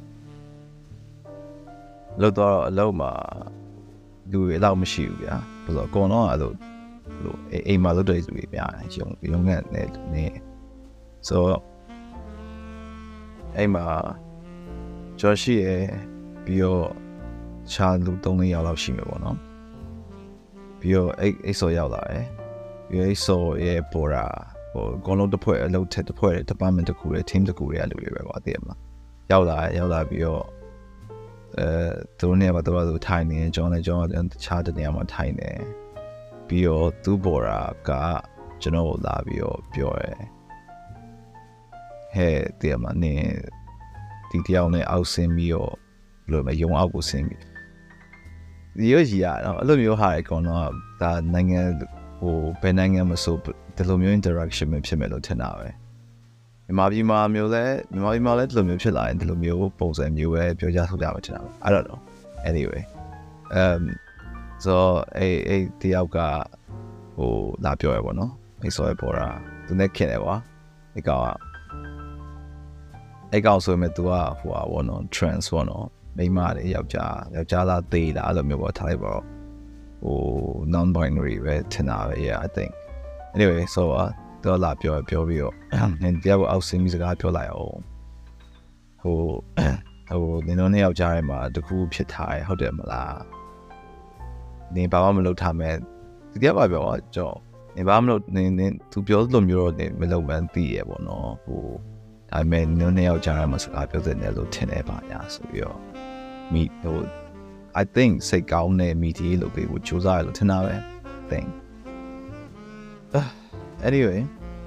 လောက်တော့အလုံးမှာလူတွေတော့မရှိဘူးဗျာဆိုတော့အကုန်လုံးကအဲ့လိုလိုအိမ်မှာလုပ်တဲ့လူတွေများတယ်ရုံရုံငတ်နေနေဆိုတော့အိမ်မှာကျော်ရှိရပြီးတော့ခြားလူ၃-၄ယောက်လောက်ရှိမှာပေါ့နော်ပြီးတော့အဲ့အဲ့ဆိုရောက်လာတယ်ပြီးတော့အဲ့ဆိုရဲ့ပေါ်တာဟိုအကုန်လုံးတစ်ဖွဲ့အလုပ်ထက်တစ်ဖွဲ့ department တစ်ခုရဲ့ team တစ်ခုရဲ့လူတွေပဲကွာသိရမလားရောက်လာရောက်လာပြီးတော့အဲသူတို့နေရာမှာတော့သူထိုင်နေကျွန်တော်လည်းကျွန်တော်တခြားတနေရာမှာထိုင်နေပြီးတော့သူ့ပေါ်တာကကျွန်တော်ကိုလာပြီးတော့ပြောရဲဟဲ့တည်းမှာနေဒီတယောက်နဲ့အောက်ဆင်းပြီးတော့ဘယ်လိုလဲရုံအောက်ကိုဆင်းပြီးဒီရကြီးရတော့အဲ့လိုမျိုးဟာအကောင်တော့ဒါနိုင်ငံဟိုဘယ်နိုင်ငံမဆိုဒီလိုမျိုး interaction ဖြစ်မယ်လို့ထင်တာပဲမြန်မာပြည်မှာမျိုးလဲမြန်မာပြည်မှာလဲဒီလိုမျိုးဖြစ်လာရင်ဒီလိုမျိုးပုံစံမျိုးပဲပြောကြဆိုကြမှာထင်တာပဲ I don't know anyway um so အဲ့အဲ့တယောက်ကဟိုလာပြောရပါတော့အဲ့ဆိုရပေါ်တာသူနဲ့ခင်တယ်ကွာအဲ့ကောင်ကအဲ့ကောင်ဆိုရင် तू ကဟိုပါဘောနော် trans ဘောနော်မိန်းမတွေယောက်ျားယောက်ျားလားသေလားအဲ့လိုမျိုးပေါ့ထားလိုက်ပါတော့ဟို non binary ပဲထင်တာပဲ yeah I think anyway so တော့လာပြောပြောပြီးတော့နင်တရားကိုအောက်ဆင်းပြီးစကားပြောလိုက်အောင်ဟိုဟိုနင်တို့နှစ်ယောက်ကြားထဲမှာတခုဖြစ်ထားရဟုတ်တယ်မလားနင်ဘာမှမလုပ်ထားမဲ့ဒီတရားပါပြောကြောနင်ဘာမှမလုပ်နင်နင်သူပြောလို့မျိုးတော့နင်မလုပ်မှန်းသိရပေါ့နော်ဟိုဒါပေမဲ့နင်တို့နှစ်ယောက်ကြားထဲမှာစကားပြောတဲ့နယ်လို့ထင်နေပါညာဆိုပြီးတော့မိဟို I think စိတ်ကောင်းတဲ့ media လို့ပေးဖို့စူးစမ်းရလို့ထင်တာပဲ think anyway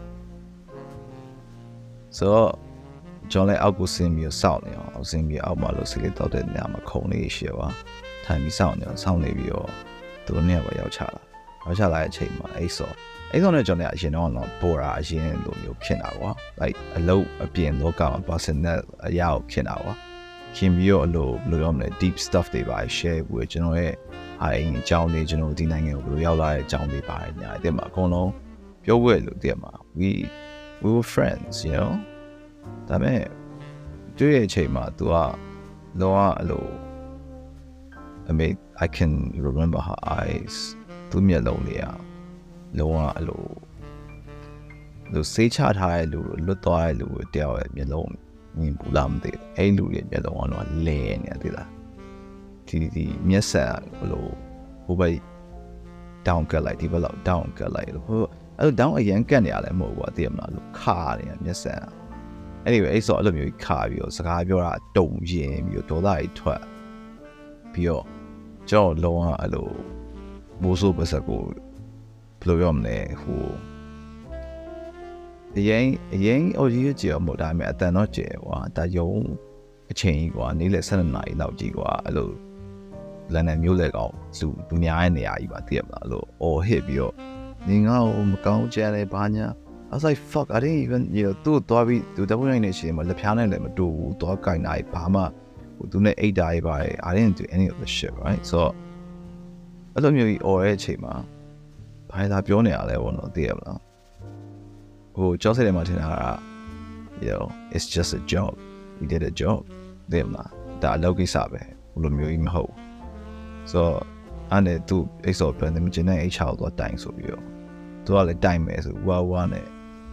so ကျွန်တော်လည်းအောက်ကိုဆင်းပြီးစောင့်နေအောင်အောက်ဆင်းပြီးအောက်မှာလို့စိတ်လေးတောက်တဲ့နေရာမှာခုံလေးရှိပါထိုင်ပြီးစောင့်နေအောင်စောင့်နေပြီးတော့သူတို့နေရာပဲရောက်ချလာရောက်ချလာတဲ့အချိန်မှာအဲ့ဆိုအဲ့ဆိုနဲ့ကျွန်တော်လည်းအရင်တော့ပေါ်တာအရင်လိုမျိုးဖြစ်တာကွာ like အလုပ်အပြင်လောကမှာ personal အရာကိုဖြစ်တာကွာခင်ပြီးတော့အလိုဘယ်လိုပြောမလဲ deep stuff တွေပါ share ပြီးကျွန်တော်ရဲ့ဟာအင်းအကြောင်းတွေကျွန်တော်ဒီနိုင်ငံကိုဘယ်လိုရောက်လာတဲ့အကြောင်းတွေပါတယ်ညာအဲ့မှာအကုန်လုံးပြောဝဲလို့တည်းမှာ we we were friends you know ဒါပေမဲ့တွေ့ရဲ့အချိန်မှာ तू ကလောကအလို I mean I can remember her eyes သူမျက်လုံးလေးอ่ะလောကအလိုလို့စေးချထားတဲ့လူလွတ်သွားတဲ့လူတယောက်ရဲ့မျက်လုံးမြင်ဘူးလားမသိဘူးအဲ့လူရဲ့မျက်လုံးကတော့လဲနေတယ်လားဒီဒီမျက်စက်ဘလိုဟိုဘက် down ကလိုက်ဒီဘက်လောက် down ကလိုက်လို့ဟိုအဲ့လို down အရင်ကတ်နေရလဲမဟုတ်ဘူးအသိမလားလို့ခါနေမျက်စက် anyway အဲ့ဆိုအဲ့လိုမျိုးခါပြီးတော့စကားပြောတာတုံရင်ပြီးတော့ဒေါသကြီးထွက်ပြီးတော့ကျွန်တော်လုံးဝအဲ့လိုမိုးဆိုးပစက်ကိုဘယ်လိုပြောမလဲဟိုအရင်အရင် audio ကြည့်အောင်မို့ဒါပေမဲ့အတန်တော့ကျဲကွာဒါယုံအချိန်ကြီးကွာနေ့လယ်sevenနာရီလောက်ကြီးကွာအဲ့လိုလန်ဒန်မြို့လေကောင်လူလူများရဲ့နေရာကြီးပါသိရမလားအဲ့လို all hit ပြီးတော့နေငါ့ကိုမကောင်းကြတယ်ဘာညာ I was like fuck I didn't even you know သူ့သွားပြီးသူတပုတ်နိုင်နေရှင်မှာလက်ဖျားနဲ့လည်းမတူဘူးသွားကင်တာကြီးဘာမှဟိုသူနဲ့အိတ်တာကြီးပါ I didn't do any of the shit right so အဲ့လိုမျိုးကြီး all ရဲ့အချိန်မှာဘာသာပြောနေရလဲဘောနော်သိရမလားဟိုကျောင်းစစ်ထဲမှာထင်တာက you know it's just a job we did a job သိရမလားဒါအလုပ်ကိစ္စပဲဘလိုမျိုးကြီးမဟုတ် so အဲ့နဲ့သူအိတ်စော်ပြန်နေမကျင်တဲ့ H R ကိုတော့တိုင်ဆိုပြီးတော့သူကလည်းတိုင်မယ်ဆိုဝါဝါနဲ့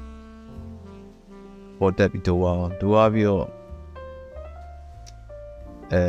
ပေါ်တက်ပြီးတော့ဒူဝါပြီးတော့အဲ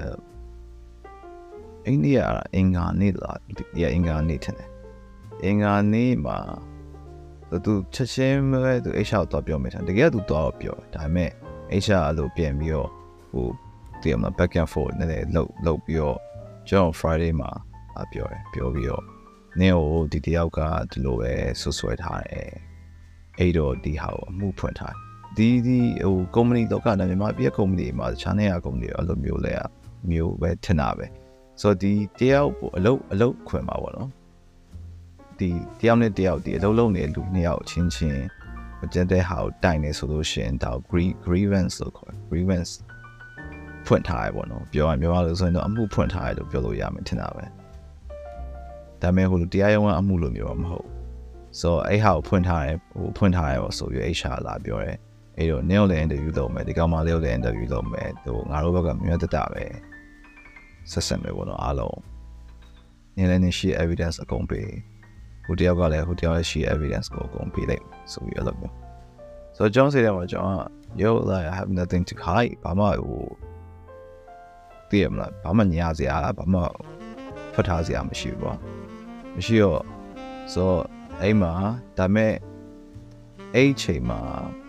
အိန္ဒိယအင်္ဂါနေ့လားဒီအင်္ဂါနေ့ထင်တယ်အင်္ဂါနေ့မှာသူချက်ချင်းပဲသူ H R တော့ပြောမယ်ထင်တကယ်သူတော့ပြောဒါပေမဲ့ H R လို့ပြန်ပြီးတော့ဟိုဒီမှာ back and forth နည်းနည်းလှုပ်လှုပ်ပြီးတော့ကျွန်တော် Friday မှာပြောတယ်ပြောပြီးတော့နင်းကိုဒီတယောက်ကဒီလိုပဲဆွဆွဲထားတယ်အဲ့တော့ဒီဟာကိုအမှုဖွင့်ထားဒီဒီဟို company တော့ကလည်းမြန်မာပြည် company မှာခြားနေရ company အဲ့လိုမျိုးလဲမျိုးပဲထင်တာပဲဆိုတော့ဒီတယောက်အလုပ်အလုပ်ခွင့်မှာပေါ့နော်ဒီတယောက်နဲ့တယောက်ဒီအလုပ်လုပ်နေတဲ့လူနှစ်ယောက်ချင်းချင်းကျန်တဲ့ဟာကိုတိုင်နေဆိုလို့ရှိရင်တော့ grievance လို့ခေါ် grievance ဖွင့်ထားရပေါ့နော်ပြောရရင်မြန်မာလို့ဆိုရင်တော့အမှုဖွင့်ထားရလို့ပြောလို့ရမယ်ထင်တာပဲဒါပေမဲ့ဟိုတရားရုံးကအမှုလို့မျိုးမဟုတ်ဆိုတော့အဲ့ဟာကိုဖွင့်ထားတယ်ဟိုဖွင့်ထားရပေါ့ဆိုပြီး H R လာပြောတယ်အဲ့တော့ nail လည်း interview လုပ်မယ်ဒီကောင်မလေးလည်း interview လုပ်မယ်ဟိုငါတို့ဘက်ကမြတ်တတပဲဆက်ဆက်မယ်ပေါ့နော်အားလုံးနည်းလည်းရှိ evidence အကုန်ပေးဟိုတယောက်ကလည်းဟိုတယောက်လည်းရှိ evidence ကိုအကုန်ပေးလိုက်ဆိုပြီးလုပ်မျိုးဆိုတော့ကျွန်တော်စိတ်ထဲမှာကျွန်တော် yo like I have nothing to hide ဘာမှဟိုတည်ရမလားဘာမှညာစရာဘာမှဖတ်ထားစရာမရှိဘူးပေါ့မရှိတော့ဆိုအိမ်မှာဒါမဲ့အဲ့ချိန်မှာ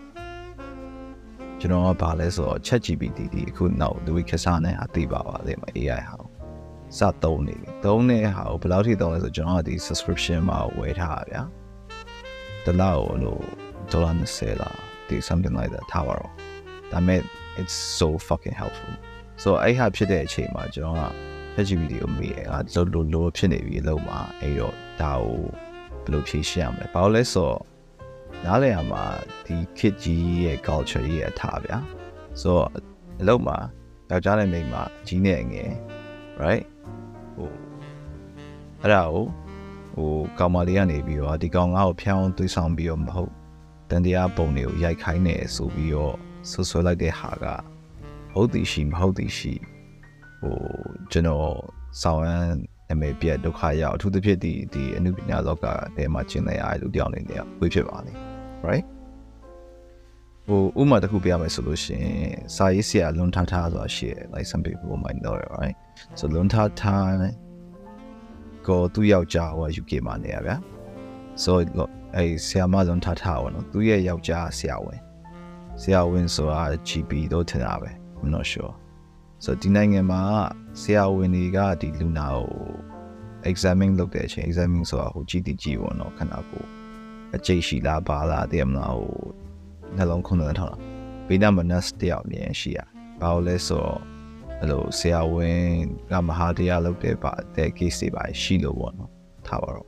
ကျွန်တော်ကဘာလဲဆိုတော့ ChatGPT ဒီအခုနောက်လူဝိခစားနဲ့အသိပါပါလေမ A I ဟာစသုံးနေပြီသုံးတဲ့ဟာကိုဘယ်လောက်ထိသုံးလဲဆိုကျွန်တော်ကဒီ subscription မှာဝယ်ထားတာဗျာတလောက်လို့ဒေါ်လာtwentyလားဒီ something like that ထားပါတော့ဒါမဲ့ it's so fucking helpful so အဲ့ဟာဖြစ်တဲ့အချိန်မှာကျွန်တော်ကChatGPT ကိုမေးတယ်အာလိုလိုလိုဖြစ်နေပြီအလုံးမှာအဲ့တော့ဒါကိုဘယ်လိုဖြေရှင်းရမလဲဘာလို့လဲဆိုတော့နားလည်ရမှာဒီ kid ကြီးရဲ့ culture ရဲ့အထားဗျာဆိုတော့အလုံးမှာယောက်ျားနဲ့မိန်းမကြီးနဲ့ငယ် right ဟိုအဲ့ဒါကိုဟိုကောင်မလေးကနေပြီးတော့ဒီကောင်ငါ့ကိုဖျောင်းသွေးဆောင်ပြီးတော့မဟုတ်တန်တရားပုံတွေကိုရိုက်ခိုင်းနေဆိုပြီးတော့ဆွဆွဲလိုက်တဲ့ဟာကဟုတ်သည်ရှိမဟုတ်သည်ရှိဟိုကျွန်တော်ဆောင်ရန်အမေပြဒုက္ခရောက်အထူးသဖြင့်ဒီဒီအနုပညာလောကထဲမှာကျင်နေရတဲ့လူတယောက်အနေနဲ့ဝေးဖြစ်ပါလိမ့် right ဟိုဥမာတစ်ခုပြရမယ်ဆိုလို့ရှိရင်စာရေးဆရာလွန်ထားထားဆိုတာရှိတယ် like some people might know it right so လွန်ထားထားကိုသူ့ယောက်ျားဟို U K မှာနေရဗျာ so အဲဆရာမလွန်ထားထားပေါ့နော်သူ့ရဲ့ယောက်ျားဆရာဝန်ဆရာဝန်ဆိုတာ G P တော့ထင်တာပဲ I'm not sure so ဒီနိုင်ငံမှာဆရာဝန်တွေကဒီလူနာကို examine လုပ်တဲ့အချိန် examine ဆိုတာဟိုကြည့်တည်ကြည့်ပေါ့နော်ခန္ဓာကိုယ်အကျိတ်ရှိလားပါလားတည်မလားဟိုနှလုံးခုန်တဲ့ထောင်းလားဗိဒမနတ်တယောက်မြင်ရှိရဘာလို့လဲဆိုတော့အဲ့လိုဆရာဝန်ကမဟာတရားလုပ်တဲ့ပါတဲ့ case တွေပါရှိလို့ပေါ့နော်ထားပါတော့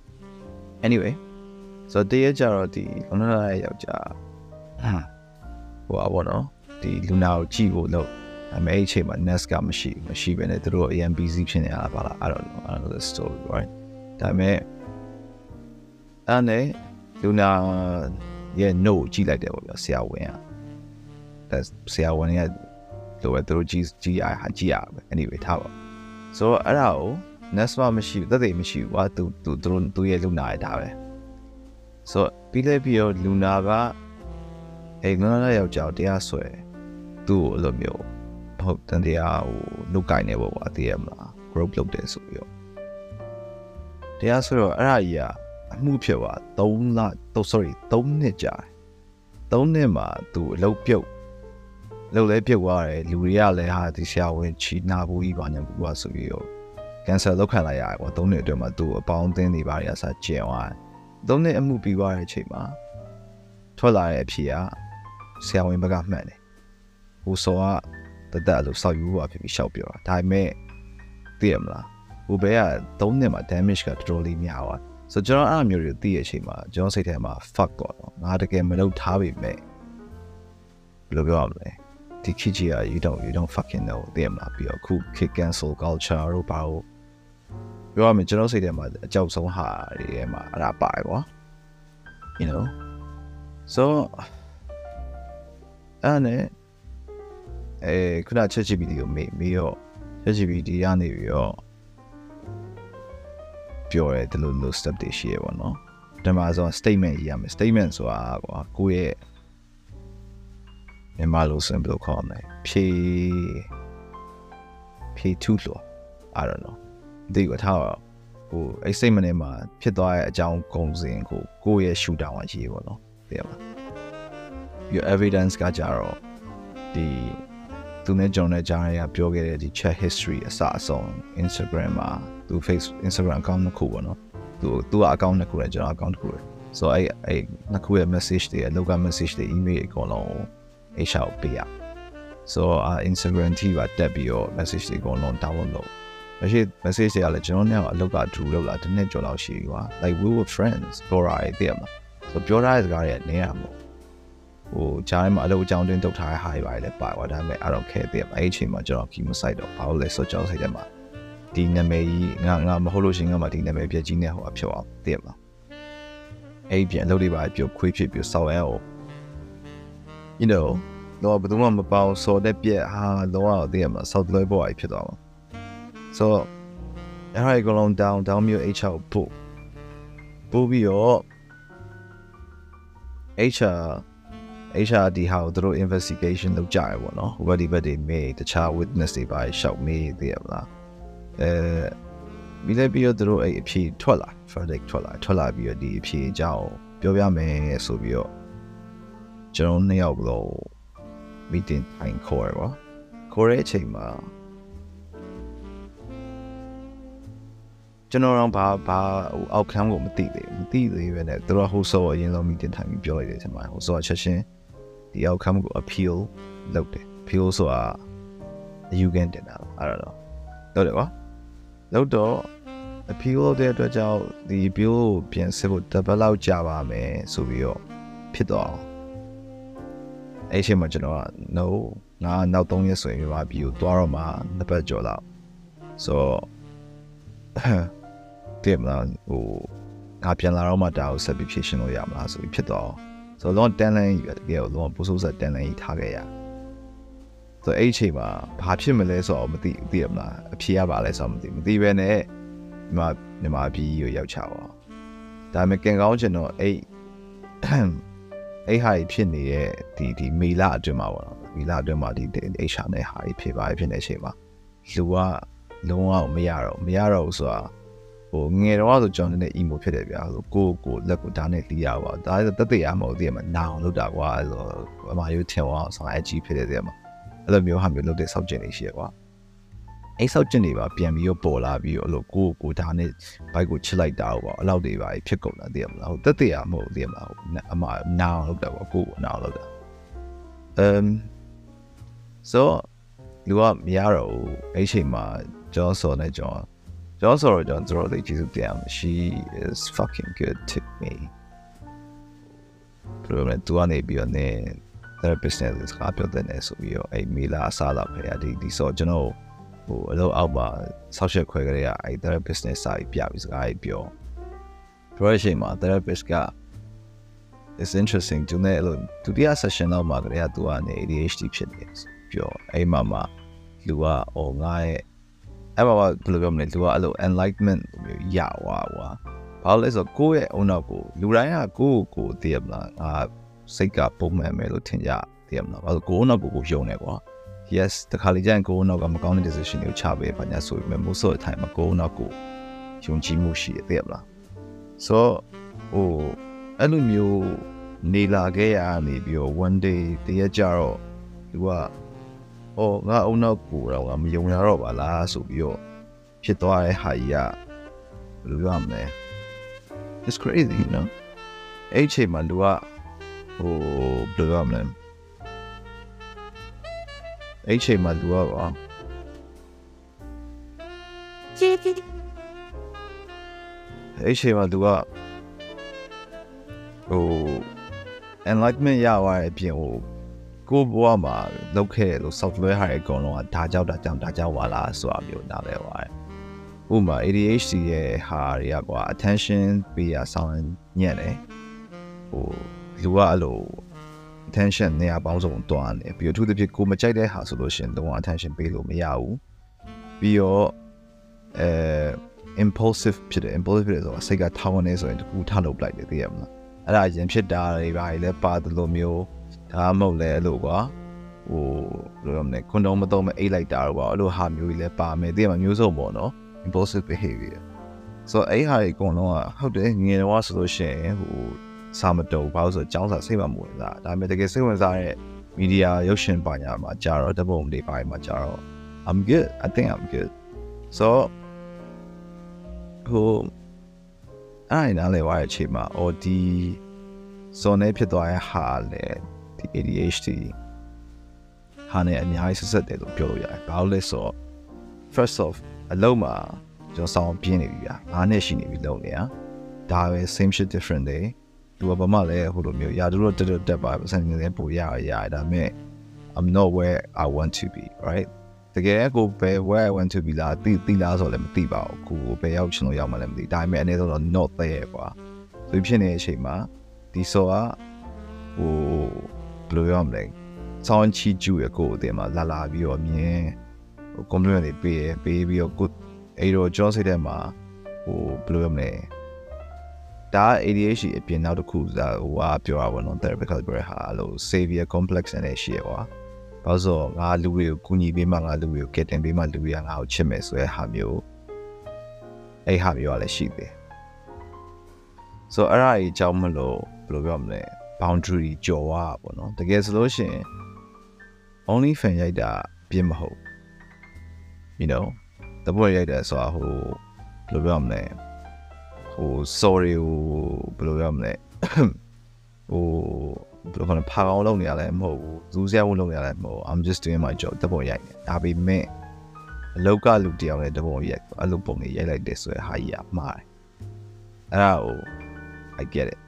anyway so တရကြတော့ဒီလောနာရဲ့ယောက်ျားဟိုဘောနော်ဒီလူနာကိုကြည့်ဖို့လို့အမေအချိန်မှာ nest ကမရှိမရှိဘဲနဲ့သူတို့ A M B C ဖြစ်နေရတာပါလား I don't know I don't know the story right ဒါပေမဲ့အဲ့နဲ့လူနာရဲ့ no ကြည့်လိုက်တယ်ပေါ့ဗျာဆရာဝန်ကဒါဆရာဝန်ကလိုပဲသူတို့ကြည့်ကြည့်ရဟာကြည့်ရပဲ anyway ထားပါဆိုတော့အဲ့ဒါကို nest မှာမရှိဘူးသက်သေမရှိဘူးကွာသူသူတို့သူရဲ့လူနာရတာပဲဆိုတော့ပြီးလိုက်ပြီးတော့လူနာကအဲ့လူနာရဲ့ယောက်ျားတရားဆွဲသူ့ကိုအဲ့လိုမျိုးဟုတ်တန်တရားဟိုလုတ်ကိုင်းနေပေါ့ကွာသိရမလား group လုပ်တယ်ဆိုပြီးတော့တရားဆိုတော့အဲ့ဒါကြီးကအမှုဖြစ်သွားthreeလတော့ sorry threeနှစ်ကြာတယ်threeနှစ်မှာသူအလုပ်ပြုတ်အလုပ်လဲပြုတ်သွားတယ်လူတွေကလည်းဟာဒီဆရာဝန်ချီနာဘူးကြီးပါညာဘူးပါဆိုပြီးတော့ cancel လုပ်ခံလိုက်ရတယ်ပေါ့threeနှစ်အတွင်းမှာသူအပေါင်းအသင်းတွေပါရအစားကျင်သွားတယ်threeနှစ်အမှုပြီးသွားတဲ့အချိန်မှာထွက်ထွက်လာတဲ့အဖြစ်ကဆရာဝန်ဘက်ကမှန်တယ်ဟိုစောကတသက်လို့စောက်ယူပါဖြစ်ပြီးရှောက်ပြောတာဒါပေမဲ့သိရမလားဟိုဘက်ကသုံးနှစ်မှာ damage ကတော်တော်လေးများသွားဆိုကျွန်တော်အဲ့အမျိုးတွေသိရတဲ့အချိန်မှာကျွန်တော်စိတ်ထဲမှာ fuck ပေါ့နော်ငါတကယ်မလုပ်ထားပေမဲ့ဘယ်လိုပြောရမလဲဒီခေတ်ကြီးက you don't you don't fucking know သိရမလားပြီးတော့ခု kick cancel culture တို့ဘာလို့ပြောရမလဲကျွန်တော်စိတ်ထဲမှာအကြောက်ဆုံးဟာတွေထဲမှာအဲ့ဒါပါတယ်ကွာ you know so အဲ့နဲ့အဲခုန ChatGPT ကိုမေးမေးတော့ ChatGPT ကနေပြီးတော့ပြောရဲဒီလိုလို step တွေရှိရပါတော့။ဒီမှာဆို statement ရေးရမယ် statement ဆိုတာကွာကိုယ့်ရဲ့မြန်မာလိုဆိုဘယ်လိုခေါ်မလဲဖြေဖြေထူးလို့ I don't know ဒီကထားဟိုအဲ့ statement နဲ့မှာဖြစ်သွားတဲ့အကြောင်းကုံစင်ကိုကိုယ့်ရဲ့ shoot down ကရေးပါတော့သိရမလား။ Your evidence ကကြတော့ဒီသူနဲ့ကျွန်တော်နဲ့ကြားရပြောခဲ့တဲ့ဒီ chat history အစအဆုံး Instagram မှာသူ Facebook Instagram account နှစ်ခုပေါ့နော်သူသူက account နှစ်ခုနဲ့ကျွန်တော် account တစ်ခုပဲ so အဲ့အဲ့နှစ်ခုရဲ့ message တွေအလောက်က message တွေ email အကုန်လုံး H R ပေးရ so Instagram ထိပါတက်ပြီးတော့ message တွေအကုန်လုံး download လုပ်မရှိ message တွေကလည်းကျွန်တော်နဲ့အလောက်က true လောက်လာတစ်နှစ်ကျော်လောက်ရှိကွာ like we were friends ပြောရတဲ့တဲ့မှာ so ပြောရတဲ့စကားတွေကနေရမှာဟိုဂျားထဲမှာအလုပ်အကြောင်းတွင်တုတ်ထားတဲ့ဟာတွေပါလေပါသွားဒါပေမဲ့ I don't care တဲ့အဲ့အချိန်မှာကျွန်တော် key မဆိုင်တော့ဘာလို့လဲဆိုတော့ကျွန်တော်စိတ်ထဲမှာဒီနာမည်ကြီးငါငါမဟုတ်လို့ရှင်ငါမှဒီနာမည်ပြကြီးနေဟိုအဖြစ်အောင်တဲ့မှာအဲ့ပြန်အလုပ်တွေပါပြုတ်ခွေးဖြစ်ပြုတ်ဆောက်ရအောင် you know တော့ဘယ်သူမှမပေါအောင်စော်တဲ့ပြက်ဟာလောအောင်တဲ့မှာဆောက်လွဲပေါ်အဖြစ်သွားမှာ so အဲ့ဒါကိုလုံး down down မျိုး H R ပို့ပို့ပြီးတော့ H R H R ဒီဟာကိုသူတို့ investigation လုပ်ကြရပေါ့နော်ဟိုဘက်ဒီဘက်တွေမေးတခြား witness တွေပါရှောက်မေးသိရမလားအဲပြီးလည်းပြီးတော့သူတို့အဲ့အဖြေထွက်လာ verdict ထွက်လာထွက်လာပြီးတော့ဒီအဖြေအကြောင်းပြောပြမယ်ဆိုပြီးတော့ကျွန်တော်နှစ်ယောက်တော့ meeting ထိုင်ခေါ်ရပါခေါ်တဲ့အချိန်မှာကျွန်တော်တော့ဘာဘာဟို outcome ကိုမသိသေးဘူးမသိသေးပဲနဲ့သူတို့ဟိုဆိုအရင်ဆုံး meeting ထိုင်ပြီးပြောလိုက်တယ်ကျွန်မဟိုဆိုချက်ချင်းဒီ outcome ကို appeal လုပ်တယ် appeal ဆိုတာအယူခံတင်တာအဲ့ဒါတော့ဟုတ်တယ်ကွာလုပ်တော့ appeal တဲ့အတွက်ကြောင့်ဒီ appeal ကိုပြန်စစ်ဖို့တပတ်လောက်ကြာပါမယ်ဆိုပြီးတော့ဖြစ်သွားအောင်အဲ့ချိန်မှာကျွန်တော်က no ငါနောက်သုံးရက်ဆိုရင်ပါပြီးတော့သွားတော့မှနှစ်ပတ်ကျော်လောက် so တဲ့မလားဟိုငါပြန်လာတော့မှဒါကိုဆက်ပြီးဖြည့်ရှင်းလို့ရမလားဆိုပြီးဖြစ်သွားအောင်ဆိုတော့တန်လန်ကြီးတကယ်တော့ပိုးဆိုးဆက်တန်လန်ကြီးထားခဲ့ရဆိုတော့အဲ့အချိန်မှာဘာဖြစ်မလဲဆိုတော့မသိသိရမလားအဖြေရပါလဲဆိုတော့မသိမသိပဲနဲ့ဒီမှာဒီမှာပြီးကိုရောက်ချပါဒါပေမဲ့ကင်ကောင်းကျွန်တော်အဲ့အဲ့ဟာဖြစ်နေတဲ့ဒီဒီမေလာအတွင်းမှာပေါ့နော်မေလာအတွင်းမှာဒီ H R နဲ့ဟာဖြစ်ပါဖြစ်နေတဲ့အချိန်မှာလူကလုံးဝမရတော့မရတော့ဘူးဆိုတာဟိုငယ်တော့ဆိုကျွန်တော်နဲ့ emo ဖြစ်တယ်ဗျာဆိုကိုကိုလက်ကိုဒါနဲ့လီးရပါဒါဆိုတက်တရမဟုတ်သေးမှာနာအောင်လုပ်တာကွာဆိုအမရိုးထင်အောင်ဆောင်အကြီးဖြစ်တယ်တဲ့မှာအဲ့လိုမျိုးဟာမျိုးလုပ်တဲ့စောက်ကျင်နေရှိရကွာအဲ့စောက်ကျင်တွေပါပြန်ပြီးတော့ပေါ်လာပြီးတော့အဲ့လိုကိုကိုဒါနဲ့ဘိုက်ကိုချစ်လိုက်တာပေါ့အဲ့လောက်တွေပါဖြစ်ကုန်တာသိရမလားဟိုတက်တရမဟုတ်သေးမှာအမနာအောင်လုပ်တာကွာကိုကိုနာအောင်လုပ်တာ um so လူကမရတော့ဘူးအဲ့ချိန်မှာကျော်စော်နဲ့ကျော်ကျော်စော်တော့ကျွန်တော်တို့တွေကြည့်စုပြန် she is fucking good to me ဘယ်လိုလဲသူကနေပြီးတော့ ਨੇ therapist နဲ့စကားပြောတဲ့နေဆိုပြီးတော့အဲ့မေလာအစားလာဖေးဒီဒီဆိုကျွန်တော်ဟိုအလုပ်အောက်မှာဆောက်ရှက်ခွဲကြရအဲ့ therapist နဲ့စာပြီးပြပြီးစကားပြောပြောရချိန်မှာ therapist က is interesting သူနဲ့လို့ဒုတိယ session တော့မှာကြရသူကနေ A D H D ဖြစ်နေပြောအဲ့မှာမှလူကအော်ငါရဲ့အဲ့မှာဘယ်လိုပြောမလဲသူကအဲ့လို enlightenment မျိုးရဝါဝါဘာလို့လဲဆိုတော့ကိုယ့်ရဲ့အုံနောက်ကိုလူတိုင်းကကိုယ့်ကိုသိရမလားငါစိတ်ကပုံမှန်မယ်လို့ထင်ကြသိရမလားဘာလို့ကိုယ့်အုံနောက်ကိုကိုယုံနေကွာ yes တခါလေကျရင်ကိုယ့်အုံနောက်ကမကောင်းတဲ့ decision တွေကိုချပေးပါညာဆိုပေမဲ့မို့ဆိုတဲ့အတိုင်းမှာကိုယ့်အုံနောက်ကိုယုံကြည်မှုရှိတယ်သိရမလား so ဟိုအဲ့လိုမျိုးနေလာခဲ့ရနေပြီးတော့ one day တရက်ကြတော့သူကအော်ငါအုံနောက်ကိုတော့ငါမယုံရတော့ပါလားဆိုပြီးတော့ဖြစ်သွားတဲ့ဟာကြီးကဘယ်လိုပြောမလဲ it's crazy you know အဲ့ချိန်မှာလူကဟိုဘယ်လိုရမလဲအဲ့ချိန်မှာလူကပါအဲ့ချိန်မှာလူကဟို enlightenment ရသွားတဲ့အပြင်ဟိုကိုဘဝမှာလောက်ခဲ့လို့ software ဟာအကုန်လုံးကဒါကြောက်တာကြောင့်ဒါကြောက်ပါလားဆိုတာမျိုးနားလဲသွားတယ်။ဥပမာ A D H D ရဲ့ဟာတွေကကွာ attention ပေးရဆောင်ညံ့တယ်။ဟိုလူကအဲ့လို attention နေရာပေါင်းစုံတွန်းနေပြီးတော့သူတစ်ဖြစ်ကိုမကြိုက်တဲ့ဟာဆိုလို့ရှိရင်တော့ attention ပေးလို့မရဘူး။ပြီးတော့အဲ impulsive ဖြစ်တယ် impulsive ဖြစ်တယ်ဆိုတာစိတ်ကထောင်းနေဆိုရင်တကူထလုပ်လိုက်တယ်သိရမလား။အဲ့ဒါရင်ဖြစ်တာတွေပါလေပါတယ်လို့မျိုးဒါမှမဟုတ်လဲအဲ့လိုကွာဟိုဘယ်လိုလဲကွန်ဒုံမတော့မအိတ်လိုက်တာတော့ကွာအဲ့လိုဟာမျိုးကြီးလဲပါမယ်သိရမှာမျိုးစုံပေါ့နော် impulsive behavior ဆိုတော့အဲ့ဟာကြီးအကုန်လုံးကဟုတ်တယ်ငယ်တော့ဆိုလို့ရှိရင်ဟိုစာမတုံဘာလို့ဆိုကျောင်းစာစိတ်မမဝင်စားဒါပေမဲ့တကယ်စိတ်ဝင်စားတဲ့မီဒီယာရုပ်ရှင်ပါညာမှာကြာတော့တပုံတွေပါမှာကြာတော့ I'm good I think I'm good so ဟိုအဲ့နားလေဝါရဲ့အချိန်မှာ အော်ဒီစောနေဖြစ်သွားတဲ့ဟာလေဒီ A D H D ဟာနဲ့အများကြီးဆက်ဆက်တယ်လို့ပြောလို့ရတယ်။ဘာလို့လဲဆိုတော့ first off အလုံးမှာကျွန်တော်စောင်းပြင်းနေပြီဗျာ။ငါးနှစ်ရှိနေပြီလုံးနေရ။ဒါပဲ same shit different တွေ။သူကဘာမှလည်းဟိုလိုမျိုးရာသူတို့တက်တက်တက်ပါစံနေပို့ရရရဒါပေမဲ့ I'm not where I want to be right တကယ်ကိုပဲ where I want to be လာတိတိလားဆိုလည်းမသိပါဘူးကိုပဲရောက်ချင်လို့ရောက်မှလည်းမသိဒါပေမဲ့အနေနဲ့တော့ not there ကွာဆိုဖြစ်နေတဲ့အချိန်မှာဒီဆိုကဟိုဘယ်လိုရမလဲစောင်းချီကျူရဲ့ကိုအတင်မှာလာလာပြီးတော့မြင်ဟို compliment တွေပေးရပေးပြီးတော့ကိုအဲ့တော့ကြောစိတ်ထဲမှာဟိုဘယ်လိုရမလဲဒါ A D H D အပြင်နောက်တစ်ခုဟိုဟာပြောတာပေါ့နော် therapeutic ပြောဟာလို့ savior complex နဲ့ရှိရပါဘာလို့ဆိုငါလူတွေကိုကူညီပေးမှငါလူတွေကိုကယ်တင်ပေးမှလူတွေကငါ့ကိုချစ်မယ်ဆိုတဲ့ဟာမျိုးအဲ့ဟာမျိုးကလည်းရှိတယ်ဆိုတော့အဲ့ဒါကြီးအကြောင်းမလို့ဘယ်လိုပြောမလဲ boundary ကျော်သွားတာပေါ့နော်တကယ်ဆိုလို့ရှိရင် only fan ရိုက်တာပြင်းမဟုတ် you know တပွေရိုက်တယ်ဆိုတာဟိုဘယ်လိုပြောမလဲဟို sorry ဟိုဘယ်လိုပြောမလဲဟိုဘယ်လိုခေါ်လဲဖာကောင်းလုပ်နေရလဲမဟုတ်ဘူးဇူးစရာဝင်လုပ်နေရလဲမဟုတ် I'm just doing my job တပွေရိုက်တယ်ဒါပေမဲ့အလောက်ကလူတယောက်နဲ့တပွေရိုက်အဲ့လိုပုံလေးရိုက်လိုက်တယ်ဆိုရဟာကြီးအမှားတယ်အဲ့ဒါဟိုI get it.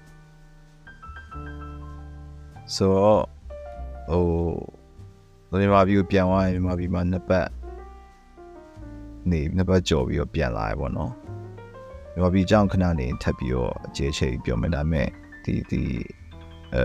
So, oh, မြန်မာပြည်ပြန်သွားရင်မြန်မာပြည်မှာနှစ်ပတ်နေနှစ်ပတ်ကြော်ပြီးတော့ပြန်လာရပေါ့နော်မြန်မာပြည်ကြောင်းခဏနေထပ်ပြီးတော့အခြေအခြေပြောမယ်ဒါပေမဲ့ဒီဒီအဲ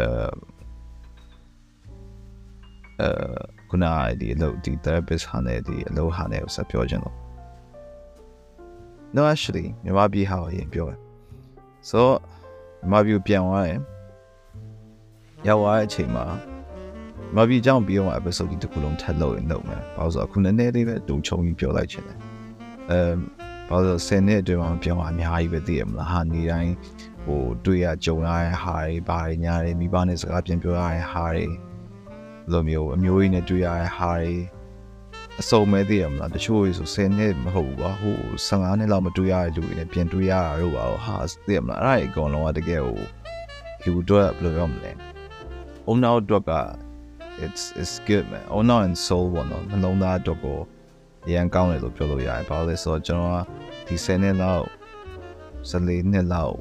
အဲခုနဒီအလုပ်ဒီ therapist ဟာနဲ့ဒီအလုပ်ဟာနဲ့ဆက်ပြောချင်လို့ No actually မြန်မာပြည်ဟာရင်ပြောတယ် so မြန်မာပြည်ပြန်သွားရင်ရောက်သွားတဲ့အချိန်မှာမြန်မာပြည်ကြောင်းပြီးတော့ episode ဒီတစ်ခုလုံးထပ်လုပ်ရင်လုပ်မယ်ဘာလို့ဆိုတော့အခုနည်းနည်းလေးပဲတူချုံပြီးပြောလိုက်ချင်တယ်အဲဘာလို့ဆယ်နှစ်အတွင်းမှာပြောင်းအများကြီးပဲသိရမလားဟာနေတိုင်းဟိုတွေ့ရကြုံရတဲ့ဟာတွေဘာတွေညာတွေမိဘနဲ့စကားပြန်ပြောရတဲ့ဟာတွေလိုမျိုးအမျိုးကြီးနဲ့တွေ့ရတဲ့ဟာတွေအစုံမဲ့သိရမလားတချို့ဆိုဆယ်နှစ်မဟုတ်ဘူးကွာဟိုဆယ်ငါးနှစ်လောက်မတွေ့ရတဲ့လူတွေနဲ့ပြန်တွေ့ရတာတော့ပါဟာသိရမလားအဲ့ဒါအကောင်လုံးကတကယ်ဟိုလူတို့ဘယ်လိုပြောမလဲအုံနောက်တော့က it's it's good man အုံနောက် and soul ဘောနော်နှလုံးသားတော့ကိုရန်ကောင်းတယ်လို့ပြောလို့ရတယ်ဘာလို့လဲဆိုတော့ကျွန်တော်ကဒီဆယ်နှစ်လောက်ဆယ်လေးနှစ်လောက်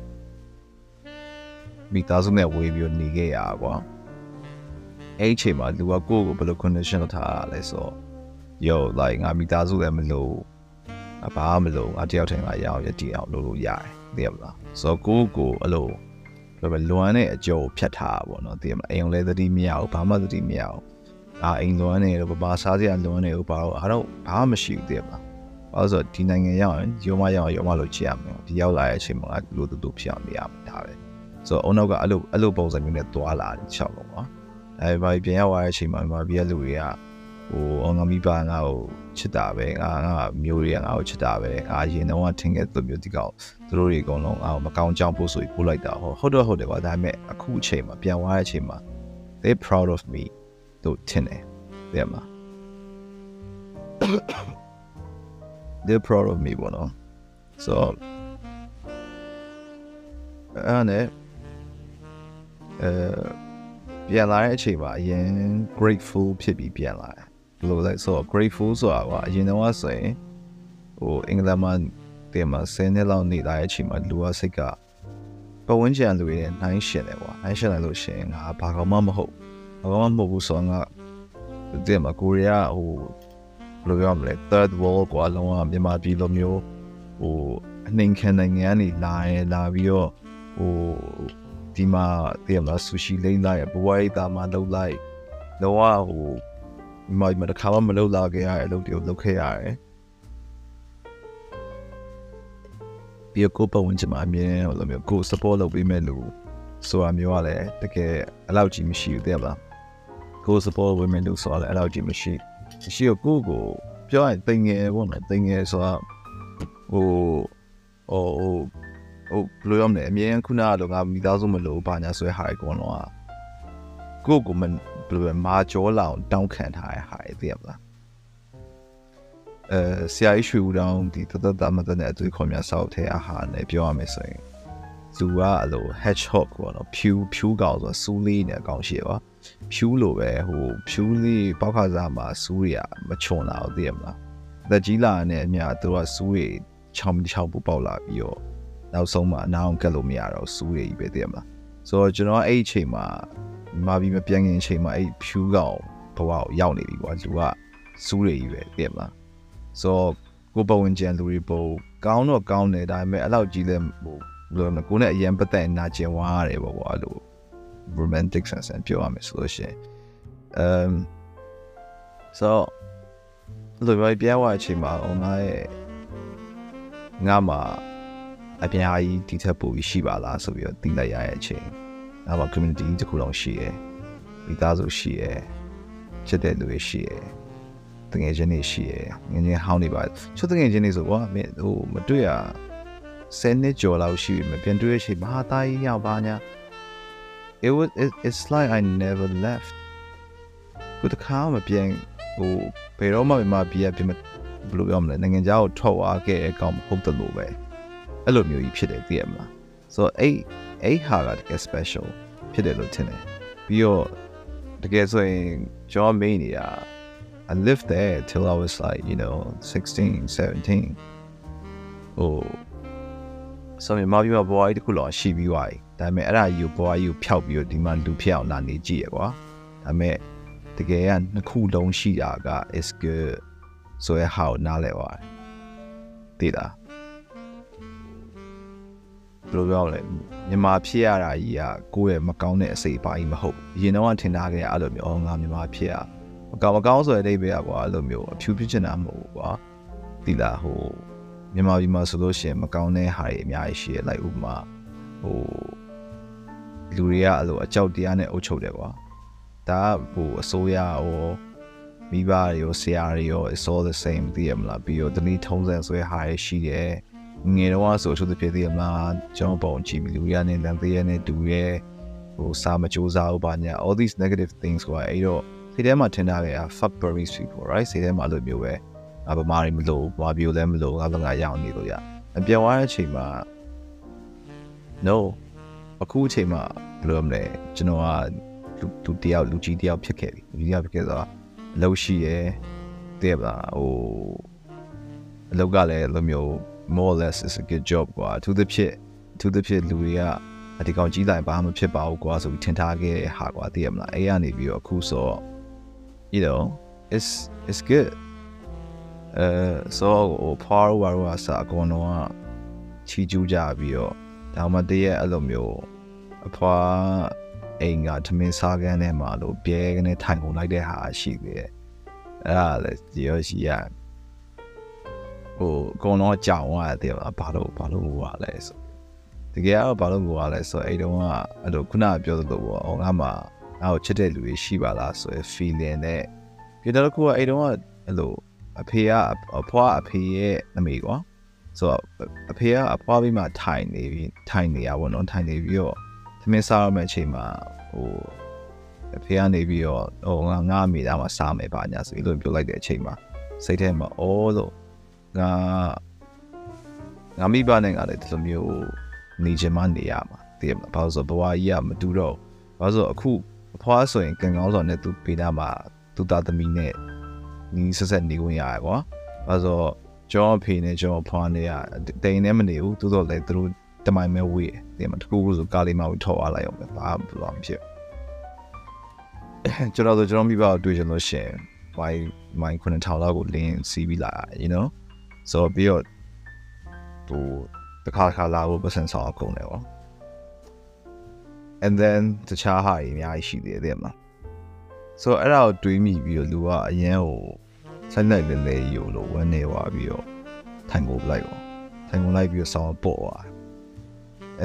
မိသားစုနဲ့ဝေးပြီးနေခဲ့ရတာကွာအဲ့အချိန်မှာလူကကိုယ့်ကိုဘယ်လို condition လုပ်ထားရလဲဆိုတော့ yo like ငါမိသားစုလည်းမလို့ဘာမှမလို့အတယောက်ထိုင်မှာရအောင်ရတည်အောင်လုပ်လို့ရတယ်သိရမလားဆိုတော့ကိုယ့်ကိုအဲ့လိုဘယ်လိုလွမ်းတဲ့အကျိုးဖြတ်ထားတာပေါ့နော်သိရမလားအိမ်လည်းသတိမရဘူးဘာမှသတိမရဘူးအာအိမ်လွမ်းနေတော့ဘာစားစရာလွမ်းနေဘူးဘာလို့အားတော့ဘာမှမရှိဘူးသိရမလားဘာလို့ဆိုတော့ဒီနိုင်ငံရောက်ရင်ရောမရောက်ရောမလို့ချစ်ရမယ်ဒီရောက်လာတဲ့အချိန်မှာလူတူတူဖြစ်အောင်နေရမှာဒါပဲဆိုတော့အုံနောက်ကအဲ့လိုအဲ့လိုပုံစံမျိုးနဲ့သွားလာတယ်ချက်လို့ပေါ့အဲဘာပြန်ရောက်လာတဲ့အချိန်မှာမြန်မာပြည်ကလူတွေကဟိုအောင်ငါမိပါငါ့ကိုချစ်တာပဲငါငါမျိုးတွေကငါ့ကိုချစ်တာပဲငါရင်တော့ထင်ခဲ့သူမျိုးဒီကောင်သူတို့တွေအကုန်လုံးငါ့ကိုမကောင်းကြောင်းပို့ဆိုပြီးပို့လိုက်တာဟောဟုတ်တော့ဟုတ်တယ်ကွာဒါပေမဲ့အခုအချိန်မှာပြန်သွားတဲ့အချိန်မှာ they proud of me တို့ထင်တယ်တဲ့မှာ they proud of me ဘောနော် so အဲ့နဲ့အဲပြန်လာတဲ့အချိန်မှာအရင် grateful ဖြစ်ပြီးပြန်လာတယ်ဘယ်လိုလဲဆိုတော့ grateful ဆိုတာကအရင်တော့ဆိုရင်ဟိုအင်္ဂလိပ်မှာတင်မှာဆယ်နှစ်လောက်နေလာတဲ့အချိန်မှာလူအစိတ်ကပဝန်းကျင်လူတွေနဲ့နှိုင်းရှင်တယ်ကွာနှိုင်းရှင်လိုက်လို့ရှိရင်ငါဘာကောင်မှမဟုတ်ဘာကောင်မှမဟုတ်ဘူးဆိုတော့ငါတင်မှာကိုရီးယားဟိုဘယ်လိုပြောမလဲ third world ကွာလုံးဝမြန်မာပြည်လိုမျိုးဟိုအနှိမ်ခံနိုင်ငံနေလာရင်လာပြီးတော့ဟိုဒီမှာတင်မှာဆူရှီလိမ့်လိုက်ဘဝရိတ်တာမှာလုပ်လိုက်တော့ဟိုဒီမှာမတခါမှမလုပ်လာခဲ့ရတဲ့အလုပ်တွေကိုလုပ်ခဲ့ရတယ်ပြီးတော့ကိုပတ်ဝန်းကျင်မှာအမြင်ဟိုလိုမျိုးကို support လုပ်ပေးမဲ့လူဆိုတာမျိုးကလည်းတကယ်အလောက်ကြီးမရှိဘူးတဲ့ဗျာကို support ဝင်မဲ့လူဆိုတာလည်းအလောက်ကြီးမရှိမရှိတော့ကိုကိုပြောရင်တင်ငယ်ပေါ့နော်တင်ငယ်ဆိုတာဟိုဟိုဟိုဟိုဘယ်လိုရမလဲအမြင်ခုနကတော့ငါမိသားစုမလို့ဘာညာဆွဲဟာကောတော့ကိုကိုမဘယ်လိုမာကြောလာအောင်တောင်းခံထားရဟာသိရမလားအဲဆရာကြီးရွှေဦးတောင်ဒီတသက်တာမသက်တဲ့အတွေ့အခေါ်များစောက်ထဲအဟာနဲ့ပြောရမယ်ဆိုရင်သူကအဲ့လို hedgehog ပေါ့နော်ဖြူဖြူကောင်ဆိုစူးလေးနဲ့အကောင်ရှိပါဖြူလိုပဲဟိုဖြူလေးပေါက်ခါစားမှာစူးရမချွန်လာဘူးသိရမလားသက်ကြီးလာတဲ့အမြသူကစူးရချောင်းချောင်းပူပေါက်လာပြီးတော့နောက်ဆုံးမှအနာအောင်ကတ်လို့မရတော့စူးရကြီးပဲသိရမလားဆိုတော့ကျွန်တော်အဲ့အချိန်မှာမာပြီးမပြန်ခင်အချိန်မှာအဲ့ဖြူကောင်ဘဝကိုရောက်နေပြီကွာသူကစူးရကြီးပဲသိရမလားဆိုတော့ကိုပဝင်ကျန်လူတွေပုံကောင်းတော့ကောင်းတယ်ဒါပေမဲ့အဲ့လောက်ကြီးလဲဟိုဘယ်လိုလဲကိုနဲ့အရင်ပတ်သက်နာကျင်သွားရတယ်ပေါ့ကွာအဲ့လို romantic sense နဲ့ပြောရမယ်ဆိုလို့ရှိရင် um so လူတွေပြန်သွားအချိန်မှာငါရဲ့ငါမှာအပြန်အကြီးဒီထက်ပိုပြီးရှိပါလားဆိုပြီးတော့သိလိုက်ရတဲ့အချိန်ငါမှာ community တစ်ခုလုံးရှိရယ်မိသားစုရှိရယ်ချစ်တဲ့လူတွေရှိရယ်တကယ်ချင်းနေရှိရယ်ငင်းချင်းဟောင်းနေပါချစ်တကယ်ချင်းနေဆိုကွာမင်းဟိုမတွေ့ရဆယ်နှစ်ကျော်လောက်ရှိပြီမပြန်တွေ့ရချိန်မဟာသားကြီးရောက်ပါညာ it was it, it's like I never left ကိုတခါမှပြန်ဟိုဘယ်တော့မှမပြရပြမဘယ်လိုပြောမလဲနိုင်ငံခြားကိုထွက်သွားခဲ့အကောင်မဟုတ်တယ်လို့ပဲအဲ့လိုမျိုးကြီးဖြစ်တယ်သိရမလားဆိုတော့အဲ့အဲ့ဟာကတကယ် special ဖြစ်တယ်လို့ထင်တယ်ပြီးတော့တကယ်ဆိုရင်ကျွန်တော်မေးနေတာI lived there till I was like, you know, sixteen, seventeen. Oh. So my mom was boy to cool on she be why. That meant I you boy you pop you demand to pay out nanny G. I mean, the gay and the cool down she aga is good. So how now let why. Did I? Blue my Pierre, yeah, go at Macau, say by him hope. You know, until I get out of your own army, my Pierre. ကောင်းကောင်းဆိုတဲ့အိဗေကွာအဲ့လိုမျိုးအဖြူပြစ်ချင်တာမဟုတ်ဘူးကွာဒီလားဟိုမြန်မာပြည်မှာဆိုလို့ရှိရင်မကောင်းတဲ့ဟာတွေအများကြီးရှိတယ်လိုက်ဥပမာဟိုလူတွေကအဲ့လိုအကြောက်တရားနဲ့အုပ်ချုပ်တယ်ကွာဒါကဟိုအစိုးရရောမိဘတွေရောဆရာတွေရော it's all the same သိရမလားပြီးတော့တနည်းထုံးစံဆိုတဲ့ဟာတွေရှိတယ်ငယ်တော့ဆိုအချို့ဖြစ်သိရမလားကျွန်တော်ပုံကြည့်ပြီးလူတွေကလည်းလမ်းသေးရနဲ့တူရဲဟိုစာမကြိုးစားဘူးပါညာ all these negative things ကွာအဲ့တော့စိတ်ထဲမှာထင်တာက fuck Burmese people right စိတ်ထဲမှာလို့မျိုးပဲငါဗမာတွေမလို့ဘာပြိုလဲမလို့ငါလည်းငါရောက်နေလို့ရအပြောင်းသွားတဲ့အချိန်မှာ no အခုအချိန်မှာဘယ်လိုမလဲကျွန်တော်ကလူတယောက်လူကြီးတယောက်ဖြစ်ခဲ့ပြီလူကြီးတယောက်ဖြစ်ခဲ့တော့အလုပ်ရှိရဲတည့်ပါဟိုအလုပ်ကလည်းလိုမျိုး more or less is a good job ကွာသူတစ်ဖြစ်သူတစ်ဖြစ်လူတွေကဒီကောင်ကြီးတိုင်းဘာမှဖြစ်ပါဘူးကွာဆိုပြီးထင်ထားခဲ့တဲ့ဟာကွာသိရမလားအဲ့ရနေပြီးတော့အခုဆို you know it's it's good အဲဆိုဟို power ဝါရောစာအကောင်တော့ချီကျူးကြပြီးတော့ဒါမှတည်းရဲ့အဲ့လိုမျိုးအဖွာအိမ်ကထမင်းစားကန်းထဲမှာလို့ပြဲကနေထိုင်ကုန်လိုက်တဲ့ဟာရှိသေးတယ်အဲ့ဒါလည်းဒီရရှိရဟိုအကောင်တော့ကြောင်ရတယ်ဘာလို့ဘာလို့ဟိုပါလဲဆိုတကယ်တော့ဘာလို့ဟိုပါလဲဆိုအဲ့တုန်းကအဲ့လိုခုနပြောသလိုပေါ့ငါမှငါ့ကိုချစ်တဲ့လူတွေရှိပါလားဆိုရယ် feeling နဲ့ပြီးတော့ခုကအဲ့တုန်းကအဲ့လိုအဖေကအဖွားအဖေရဲ့အမေကွာဆိုတော့အဖေကအဖွားပြီးမှထိုင်နေပြီးထိုင်နေရပါတော့ထိုင်နေပြီးတော့သမင်းစားရမယ့်အချိန်မှာဟိုအဖေကနေပြီးတော့ဟိုငါငါအမေသားမှစားမယ်ပါညာဆိုပြီးလို့ပြောလိုက်တဲ့အချိန်မှာစိတ်ထဲမှာအော်လို့ငါငါမိဘနဲ့ငါလည်းဒီလိုမျိုးနေချင်မှနေရမှာတည်မလားဘာလို့ဆိုဘဝကြီးကမတူတော့ဘာလို့ဆိုအခုဖွားဆိုရင်ကံကောင်းစွာနဲ့သူပေးတာမှာသူသားသမီးနဲ့နီးဆက်ဆက်နေဝင်ရတယ်ကွာအဲဆိုကျွန်တော်ဖေနဲ့ကျွန်တော်ဖွားနေရတိန်နဲ့မနေဘူးသူတို့လည်းသူတို့တမိုင်မဲဝေးတယ်မတကူဆိုကားလေးမှဝထောက်အားလိုက်အောင်ပဲဘာမှမဖြစ်ကျွန်တော်တို့ကျွန်တော်မိဘကိုတွေ့ကြလို့ရှင်ဝိုင်းမိုင်းခုနှစ်ထောင်လောက်ကိုလင်းစီးပြီးလာ you know so ပြီးတော့သူတခါခါလာဖို့ပတ်စံဆောင်အကုန်တယ်ပေါ့ and then တခြားဟာအများကြီးရှိသေးတယ်မှာ so အဲ့ဒါကိုတွေးမိပြီးတော့လူကအရင်ဟိုဆိုင်လိုက်လေလေယူလို့ဝန်းနေသွားပြီးတော့ထိုင်ကုန်လိုက်ပေါ့ထိုင်ကုန်လိုက်ပြီးတော့ဆောင်းပေါ့သွားအဲ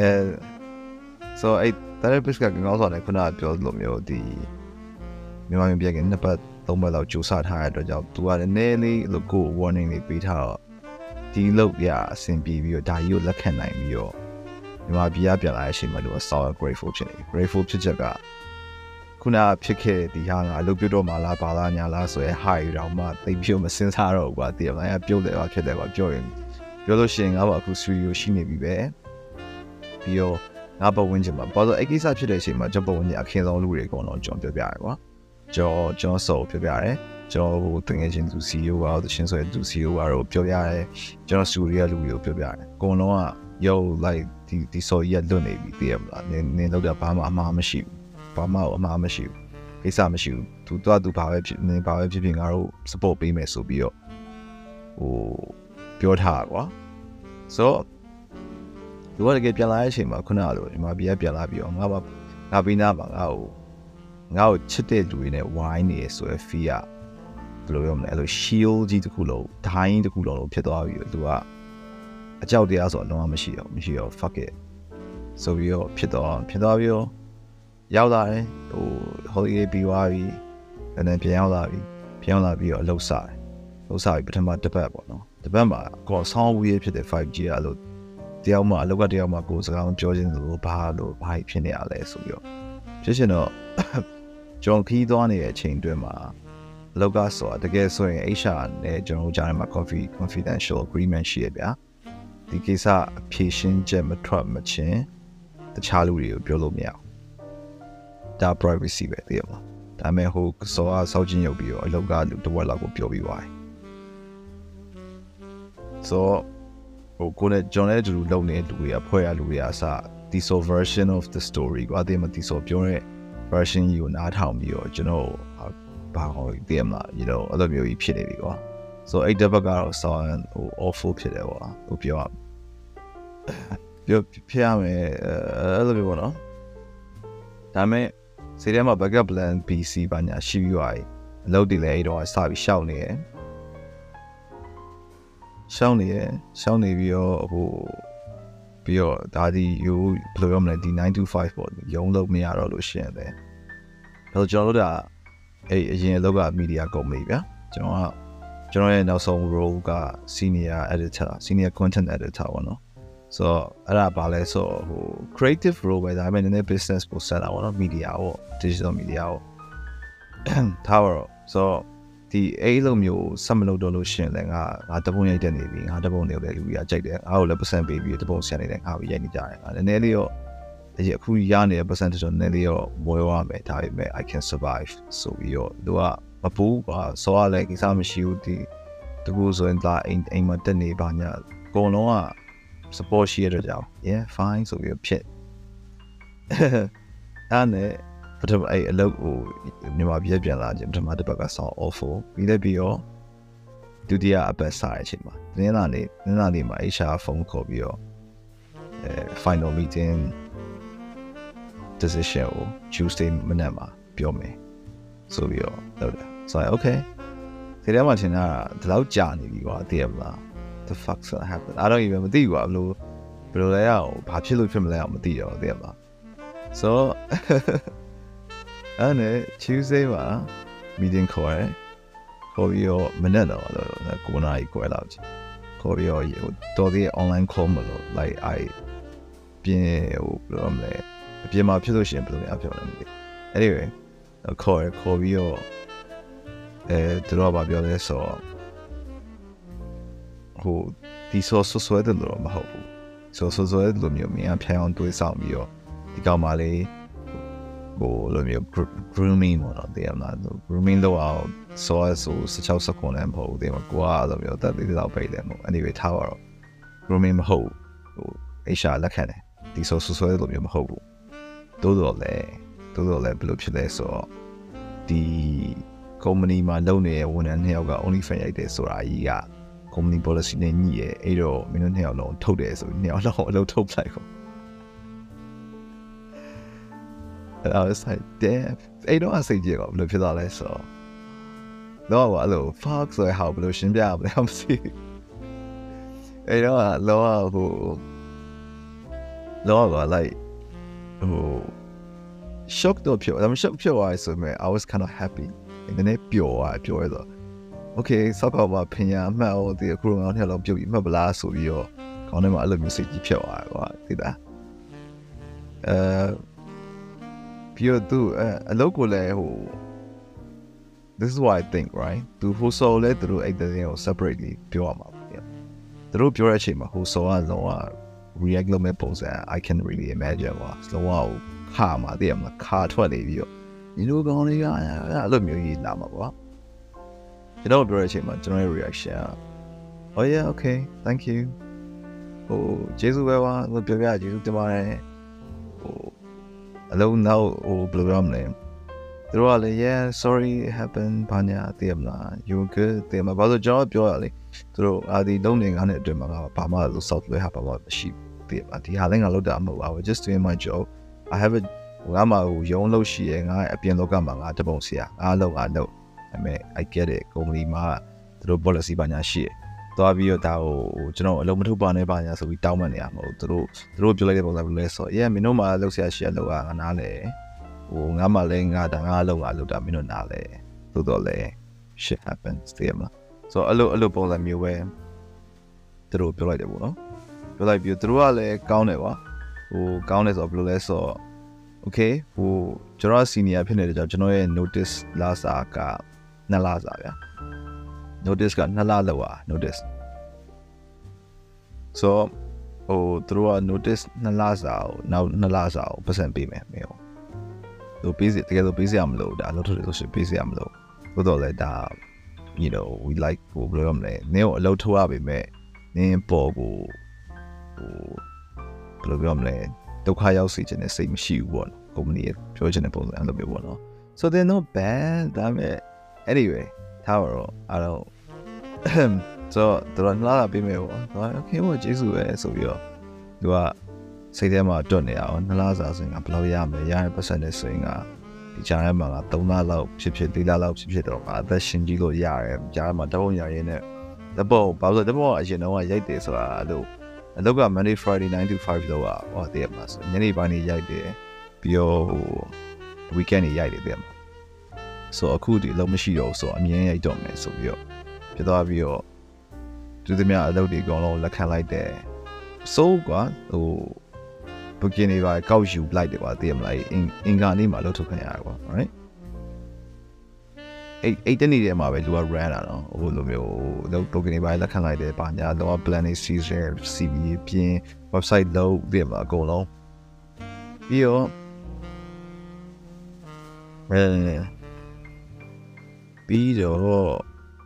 so အဲ့ therapist ကကောင်းဆောင်တယ်ခုနကပြောလို့မျိုးဒီမြန်မာပြည်ကနှစ်ပတ်သုံးပတ်လောက်ကြိုးစားထားရတဲ့အတွက်ကြောင့်သူကလည်းနည်းလေးလို့ကို warning လေးပေးထားတော့ဒီလောက်ရအဆင်ပြေပြီးတော့ဒါကြီးကိုလက်ခံနိုင်ပြီးတော့မြန်မာပြည်ကပြန်လာတဲ့အချိန်မှာလို့ဆောင်း grateful ဖြစ်နေ grateful ဖြစ်ချက်ကခုနဖြစ်ခဲ့ဒီဟာငါအလုပ်ပြုတ်တော့မှလားဘာလားညာလားဆိုရဲဟာရီတော့မှသိပြုတ်မစင်စားတော့ဘူးကွာတည်မလားပြုတ်တယ်ကွာဖြစ်တယ်ကွာပြောရင်ပြောလို့ရှိရင်ငါ့ဘာအခု studio ရှိနေပြီပဲပြီးတော့ငါပတ်ဝန်းကျင်မှာဘာလို့အဲ့ကိစ္စဖြစ်တဲ့အချိန်မှာကျွန်တော်ပတ်ဝန်းကျင်အခင်းဆုံးလူတွေအကုန်လုံးကျွန်တော်ပြောပြရတယ်ကွာကျွန်တော်ကျွန်တော်ဆိုပြောပြရတယ်ကျွန်တော်ဟိုတငယ်ချင်းသူ စီ ီ အို ကတော့တချင်းဆိုရင်သူ စီ ီ အို ကတော့ပြောပြရတယ်ကျွန်တော် studio လူတွေကိုပြောပြရတယ်အကုန်လုံးက yo like ဒီဒီဆိုရလွတ်နေပြီသိရမလားနင်းနင်းလောက်တာဘာမှအမှားမရှိဘူးဘာမှအမှားမရှိဘူးကိစ္စမရှိဘူးသူတော့သူဘာပဲဖြစ်နေဘာပဲဖြစ်ဖြစ်ငါတို့ support ပေးမယ်ဆိုပြီးတော့ဟိုပြောထားကွာ so ဒီကတကယ်ပြန်လာတဲ့အချိန်မှာခုနကလိုဒီမှာပြန်ပြန်လာပြီးတော့ငါဘာငါပြီးနာမှာငါ့ကိုငါ့ကိုချစ်တဲ့လူတွေနဲ့ဝိုင်းနေရဆိုရ feel อ่ะဘယ်လိုပြောမလဲအဲ့လို shield ကြီးတစ်ခုလုံးဒိုင်းတစ်ခုလုံးလို့ဖြစ်သွားပြီးတော့သူကအကြောက်တရားဆိုအလုံးဝမရှိတော့မရှိတော့ fuck it ဆိုပြီးတော့ဖြစ်တော့ဖြစ်သွားပြီးတော့ရောက်လာတယ်ဟို holiday ပြီးသွားပြီအဲ့နဲ့ပြန်ရောက်လာပြီပြန်ရောက်လာပြီးတော့အလုပ်စားတယ်အလုပ်စားပြီးပထမတစ်ပတ်ပေါ့နော်တစ်ပတ်မှာကောဆောင်းဝေးဖြစ်တဲ့ five G อ่ะလို့တယောက်မှအလုပ်ကတယောက်မှကိုယ်စကားမပြောချင်းလို့ဘာလို့ဘာဖြစ်နေရလဲဆိုပြီးတော့ဖြစ်ရှင်တော့ကျွန်တော်ခီးသွားနေတဲ့အချိန်တွင်းမှာအလုပ်ကဆိုတာတကယ်ဆိုရင် H R နဲ့ကျွန်တော်ကြားထဲမှာ coffee confidential agreement ရှိရဗျာဒီကိစ္စအဖြေရှင်းချက်မထွက်မချင်းတခြားလူတွေကိုပြောလို့မရဘူးဒါ privacy ပဲသိရမလားဒါပေမဲ့ဟိုစောအားစောက်ချင်းရုပ်ပြီးတော့အလုပ်ကလူတစ်ဝက်လောက်ကိုပြောပြီးသွားတယ် so ဟိုကိုနဲ့ကျွန်တော်လည်းအတူတူလုပ်နေတဲ့လူတွေအဖွဲရလူတွေအစဒီ so version of the story ကွာဒီမှာဒီ so ပြောတဲ့ version ကြီးကိုနားထောင်ပြီးတော့ကျွန်တော်ဘာဟောသိရမလား you know အဲ့လိုမျိုးကြီးဖြစ်နေပြီကွာ so အဲ့တစ်ဘက်ကတော့ဆောင်းဟို awful ဖြစ်တယ်ကွာဟိုပြောပြောဖြစ်ရမယ်အဲ့လိုမျိုးပေါ့နော်ဒါပေမဲ့စိတ်ထဲမှာ backup plan B C ဘာညာရှိပြီးသွားပြီအလုပ်တွေလည်းအဲ့တော့စပြီးရှောက်နေရယ်ရှောက်နေရယ်ရှောက်နေပြီးတော့ဟိုပြီးတော့ဒါဒီယူဘယ်လိုပြောမလဲဒီnine to fiveပေါ့ရုံးလို့မရတော့လို့ရှင်းတယ်ဒါဆိုကျွန်တော်တို့ကအဲ့အရင်အလုပ်က media company ဗျာကျွန်တော်ကကျွန်တော်ရဲ့နောက်ဆုံး role က senior editor senior content editor ပေါ့နော်ဆိုတော့အဲ့ဒါဘာလဲဆိုဟို creative role ပဲဒါပေမဲ့နည်းနည်း business ကိုဆက်တာပေါ့နော် media ပေါ့ digital media ပေါ့ထားတော့ဆိုတော့ဒီအဲ့လိုမျိုးဆက်မလုပ်တော့လို့ရှင်လည်းငါငါတပုံရိုက်တက်နေပြီငါတပုံနေလည်းလူကြီးကကြိုက်တယ်ငါ့ကိုလည်း percent ပေးပြီးတပုံဆက်နေတယ်ငါ့ကိုရိုက်နေကြတယ်ငါနည်းနည်းလေးတော့အခုရနေတဲ့ percentage တော့နည်းနည်းလေးတော့ဝယ်ရမယ်ဒါပေမဲ့ I can survive ဆိုပြီးတော့သူကမပူပါစောရလည်းကိစ္စမရှိဘူးဒီတကူဆိုရင်ဒါအိမ်အိမ်မှာတက်နေပါညာအကုန်လုံးက support ရှိရတဲ့ကြောင် yeah fine ဆိုပြီးဖြစ်အဲ့နဲ့ပထမအဲ့အလုပ်ကိုမြန်မာပြည်ပြန်လာခြင်းပထမတစ်ပတ်ကဆောင်း awful ပြီးလည်းပြီးတော့ဒုတိယအပတ်စတဲ့အချိန်မှာနင်းလာနေနင်းလာနေမှာ H R ဖုန်းခေါ်ပြီးတော့အဲ final meeting decision ကို Tuesday မနက်မှာပြောမယ်ဆိုပြီးတော့လုပ်တယ်ဆိုတော့ okay ဒီထဲမှာထင်တာဒီလောက်ကြာနေပြီကွာသိရမလား the fuck happened I don't even မသိဘူးကွာဘယ်လိုဘယ်လိုလဲအောင်ဘာဖြစ်လို့ဖြစ်မလဲအောင်မသိတော့သိရမလား so အဲ့နဲ့ Tuesday မှာ meeting ခေါ်တယ်ခေါ်ပြီးတော့မနေ့တော့လို့ကိုနာကြီးခေါ်လာကြခေါ်ပြီးတော့တော်သေး online call မလို့ like I ပြင်းဟိုဘယ်လိုမလဲအပြင်မှာဖြစ်လို့ရှိရင်ဘယ်လိုများဖြစ်မလဲမသိ anyway ခေါ်ရခေါ်ပြီးတော့အဲသူတို့ကပြောလဲဆိုဟိုဒီဆိုဆိုဆွဲတယ်လို့မဟုတ်ဘူးဆိုဆိုဆွဲတယ်လို့မျိုးမြင်အဖြောင်းတွေးဆောင်ပြီးတော့ဒီကောင်မလေးကိုလိုမျိုး grooming ပေါ့နော်တကယ်မလား grooming တော့အောင်ဆိုရဆိုsixteen secondsလည်းမဟုတ်ဘူးတကယ်မကိုကလိုမျိုးတက်သေးတော့ပိတ်တယ်မဟုတ် anyway ထားပါတော့ grooming မဟုတ်ဟို H R လက်ခံတယ်ဒီဆိုဆွဆွဲလိုမျိုးမဟုတ်ဘူးတိုးတော့လေတိုးတော့လေဘယ်လိုဖြစ်လဲဆိုတော့ဒီ company မှာလုပ်နေတဲ့ဝန်ထမ်းနှစ်ယောက်က only fan ရိုက်တယ်ဆိုတာကြီးက company policy နဲ့ညှိရဲအဲ့တော့မင်းတို့နှစ်ယောက်လုံးထုတ်တယ်ဆိုနှစ်ယောက်လုံးအလုပ်ထုတ်လိုက်ကုန်And I was like, damn, I don't say you go, look at all that so. No, a little fuck so how blue shin be able to see. I know a law who law like who shocked up pure. I'm shocked pure eyes so man. I was kind of happy. And then pure eye pure though. Okay, so about my opinion, my old the crew on hello pure my blast so you call them a little music pure eye, what did that? Uh Pure do a local who this is what I think, right? To who saw let through eight the separately pure map. Yeah. Through pure chima who saw a lower regular maples I can really imagine was the wow karma them the car twenty view. You know only I love you eat lama. You know pure chima general reaction. Oh yeah, okay, thank you. Oh Jesus Wewa the pure Jesus tomorrow. Oh Alone now or blue rum name. They're all like, yeah, sorry, it happened, Panya, Thiamla, you were good, Thiam about the job, Joali. Through are the loaning on it, Dema, Pama, the South way happen about the sheep. The Haling a lot of I was just doing my job. I have a Lama, you know, she and I appear Logama at the Bonsia. I know, I know. I mean, I get it, only ma through policy banya she. Tabio Tao, you know, a little bit banya banya, so we down money through through Julia level. So, yeah, Minoma looks at Shallow and Ale. Oh, Namaling at an alo, I looked at Minonale. Tudole. Shit happens, Thiama. So, a little, a little ball me away through Julia. But you through Ale, Gauneva, who Gaunes of Blue so okay, who Jura senior penetrated Genoa notice last aka Nalaza. Notice got Nalalawa, notice. So, oh, through a notice Nalaza, now Nalaza, percent be meal. So busy together, busy I'm low, that lot of those busy I'm low. With all that, you know, we like to blow them. Neo, a low to Abby, me, name Bogo, blow them. The Kaya seat in the same shoe one, company, Georgian and the big one. So they're not bad, damn it. Anyway. Tower, I don't. So, the Ranala be me. Okay, what Jesus so you you are say them out, don't you? On the last thing, a blow yam, a young person is saying, uh, the Jarama, don't allow, ship shit, did allow ship shit, or the Shinjigo Yar, Jarama, don't ya in it. The ball, Bowser, the ball, as you know, I like this, or I do. I look at Monday, Friday, nine to five, though, or they must. Anybody yard there, Pio weekend yard them. So a cool deal, machine so I mean I don't mess so you. Pedavio to the mere low de gone like like there. So God oh beginning by cause you like about them like in in Ganima Loto Kayagua, right? Eight eight any them I do a ran on all of you no beginning by like like the Banya, no planning Caesar, C B P website low them go long. Yo wellပြီးတော့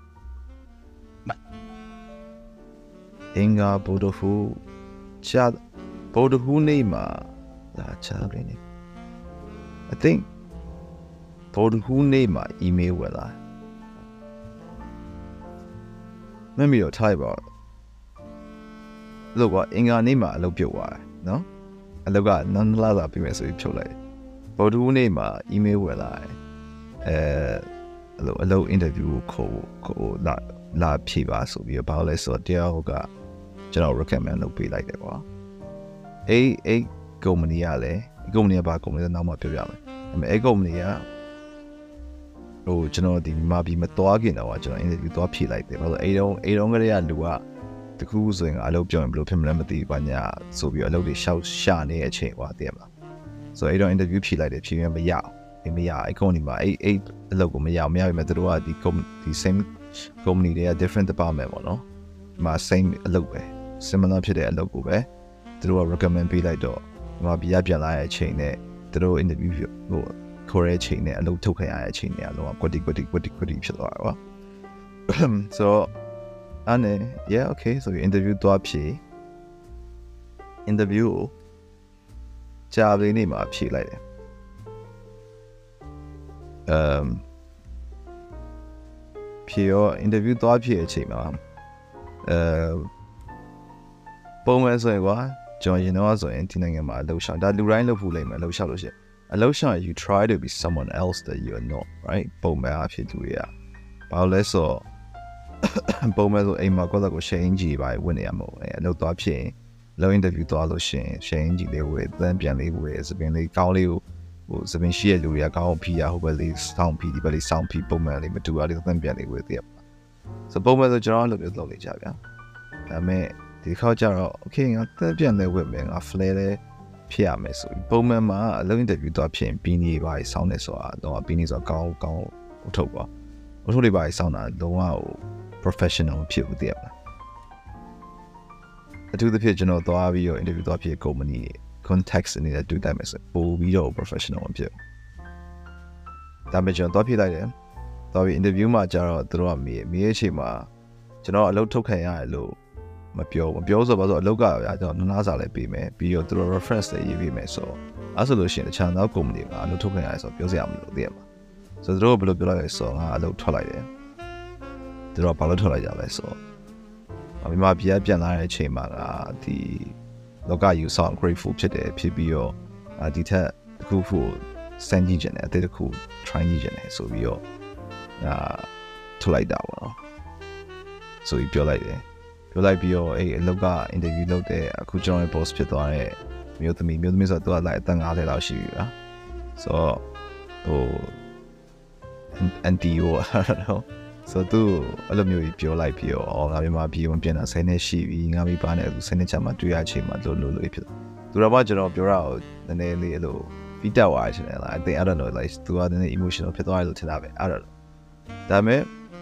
အင်္ဂါဗုဒ္ဓဟူးချာဗုဒ္ဓဟူးနေ့မှာလာချာနေ I think ဗုဒ္ဓဟူးနေ့မှာ email ဝင်လာမမီတော့ထားပါလို့ကအင်္ဂါနေ့မှာအလုပ်ပြုတ်သွားတယ်နော်အလုပ်ကနန်းလာလာပြီးမယ်ဆိုပြီးဖြုတ်လိုက်ဗုဒ္ဓဟူးနေ့မှာ email ဝင်လာတယ်အဲအလုပ် interview ကိုခေါ်လာလာဖြေပါဆိုပြီးတော့ဘာလို့လဲဆိုတော့တရားဟုတ်ကကျွန်တော် recommend လုပ်ပေးလိုက်တယ်ကွာအေးအေး company ကလည်းဒီ company ကဘာ company လဲနောက်မှပြောပြမယ်ဒါပေမဲ့အဲ့ company ကဟိုကျွန်တော်ဒီမြန်မာပြည်မသွားခင်တော့ကျွန်တော် interview သွားဖြေလိုက်တယ်ဘာလို့အဲ့တော့အဲ့တော့ကလေးကလူကတခုဆိုရင်အလုပ်ပြောရင်ဘယ်လိုဖြစ်မလဲမသိဘူးညာဆိုပြီးတော့အလုပ်တွေရှောက်ရှာနေတဲ့အချိန်ကွာသိရမလားဆိုတော့အဲ့တော့ interview ဖြေလိုက်တယ်ဖြေရင်မရဘူးမရအဲ့ company မှာအဲ့အဲ့အလုပ်ကိုမရမရပြီမဲ့တို့ကဒီ ဒီ same company တွေက different department ပေါ့နော်ဒီမှာ same အလုပ်ပဲ similar ဖြစ်တဲ့အလုပ်ကိုပဲတို့က recommend ပေးလိုက်တော့ဒီမှာပြရပြန်လာတဲ့အချိန်နဲ့တို့ interview ဟိုခေါ်တဲ့အချိန်နဲ့အလုပ်ထုတ်ခံရတဲ့အချိန်နဲ့အလုံးဝကွက်တီကွက်တီကွက်တီကွက်တီဖြစ်သွားတာပေါ့ so အဲ့နဲ့ yeah okay so interview သွားဖြေ interview ကိုကြာလေးနေမှာဖြေလိုက်တယ် um ဖြေရော interview သွားဖြေတဲ့အချိန်မှာအဲပုံမှန်ဆိုရင်ကွာကျွန်တော်ရင်တော့ဆိုရင်ဒီနိုင်ငံမှာအလုပ်ရှောင်ဒါလူတိုင်းလုပ်ဖို့လိမ့်မယ်အလုပ်ရှောင်လို့ရှိရင်အလုပ်ရှောင် you try to be someone else that you are not right ပုံမှန်အဖြစ်သူတွေကဘာလို့လဲဆိုပုံမှန်ဆိုအိမ်မှာကိုယ့်အကို share ကြီးပါဝင်နေရမှာပေါ့အလုပ်သွားဖြစ်ရင်လော interview သွားလို့ရှိရင် share ကြီးလေးဝယ်တန်းပြန်လေးဝယ်စပင်းလေးကောင်းလေးကိုဟိုစပင်းရှိရလူတွေကကောင်းအောင်ဖြီးရဟိုဘက်လေးစောင်းဖြီးဒီဘက်လေးစောင်းဖြီးပုံမှန်လေးမတူရလေးတန်းပြန်လေးဝယ်တည်ရပါဆိုပုံမှန်ဆိုကျွန်တော်လုပ်လို့လုပ်နေကြဗျာဒါပေမဲ့ဒီခေါက်ကျတော့ okay ငါတက်ပြန်လဲဝက်မယ်ငါ flare လဲဖြစ်ရမယ်ဆိုပုံမှန်မှာအလုပ် interview သွားဖြစ်ရင်ပြီးနေပါစောင်းနေဆိုတာတော့ပြီးနေဆိုကောင်းကောင်းအထုတ်ပါအထုတ်တွေပါစောင်းတာလုံးဝဟို professional ဖြစ်ဦးတည်ရပါအထူးသဖြင့်ကျွန်တော်သွားပြီးတော့ interview သွားဖြစ် company context နဲ့တွေ့တိုင်းမယ်ဆိုပို့ပြီးတော့ professional ဖြစ်ဒါပေမဲ့ကျွန်တော်သွားဖြစ်လိုက်တယ်သွားပြီး interview မှာကျတော့သူတို့ကမေးမေးအချိန်မှာကျွန်တော်အလုပ်ထုတ်ခံရတယ်လို့မပြောမပြောဆိုပါဆိုအလုပ်ကကျွန်တော်နားစာလည်းပေးမယ်ပြီးတော့သူတို့ reference တွေရေးပေးမယ်ဆိုအဲ့ဆိုလို့ရှိရင်တခြားနောက် company ကအလုပ်ထုတ်ခံရတယ်ဆိုပြောစရာမလိုသိရမှာဆိုတော့သူတို့ဘယ်လိုပြောလိုက်လဲဆိုတော့ငါအလုပ်ထွက်လိုက်တယ်သူတို့ကဘာလို့ထွက်လိုက်ကြလဲဆိုတော့မြန်မာပြည်ပြန်လာတဲ့အချိန်မှာကဒီလောကယူဆောင် grateful ဖြစ်တယ်ဖြစ်ပြီးတော့ဒီထက်တစ်ခုခုစမ်းကြည့်ကြတယ်အသေးတစ်ခု try ကြည့်ကြတယ်ဆိုပြီးတော့အာထွက်လိုက်တာပေါ့နော်ဆိုပြီးပြောလိုက်တယ်ပြောလိုက်ပြီးတော့အဲ့အလောက်က interview လုပ်တဲ့အခုကျွန်တော်ရဲ့ boss ဖြစ်သွားတဲ့မျိုးသမီးမျိုးသမီးဆိုတော့သူကလိုက်အသက်၅၀လောက်ရှိပြီပါဆိုတော့ဟို anti ဟိုအဲ့တော့ဆိုတော့အဲ့လိုမျိုးကြီးပြောလိုက်ပြီးတော့အော်ငါမြန်မာပြည်ဝင်ပြန်တာဆယ်နှစ်ရှိပြီငါမိပါနဲ့သူဆယ်နှစ်ချမှတွေ့ရချိန်မှာလို့လို့လို့ဖြစ်သူတော့မှကျွန်တော်ပြောတာကိုနည်းနည်းလေးအဲ့လိုပြီးတက်သွားတယ်လား I think I don't know like သူကနည်းနည်း emotional ဖြစ်သွားတယ်လို့ထင်တာပဲအဲ့တော့ဒါပေမဲ့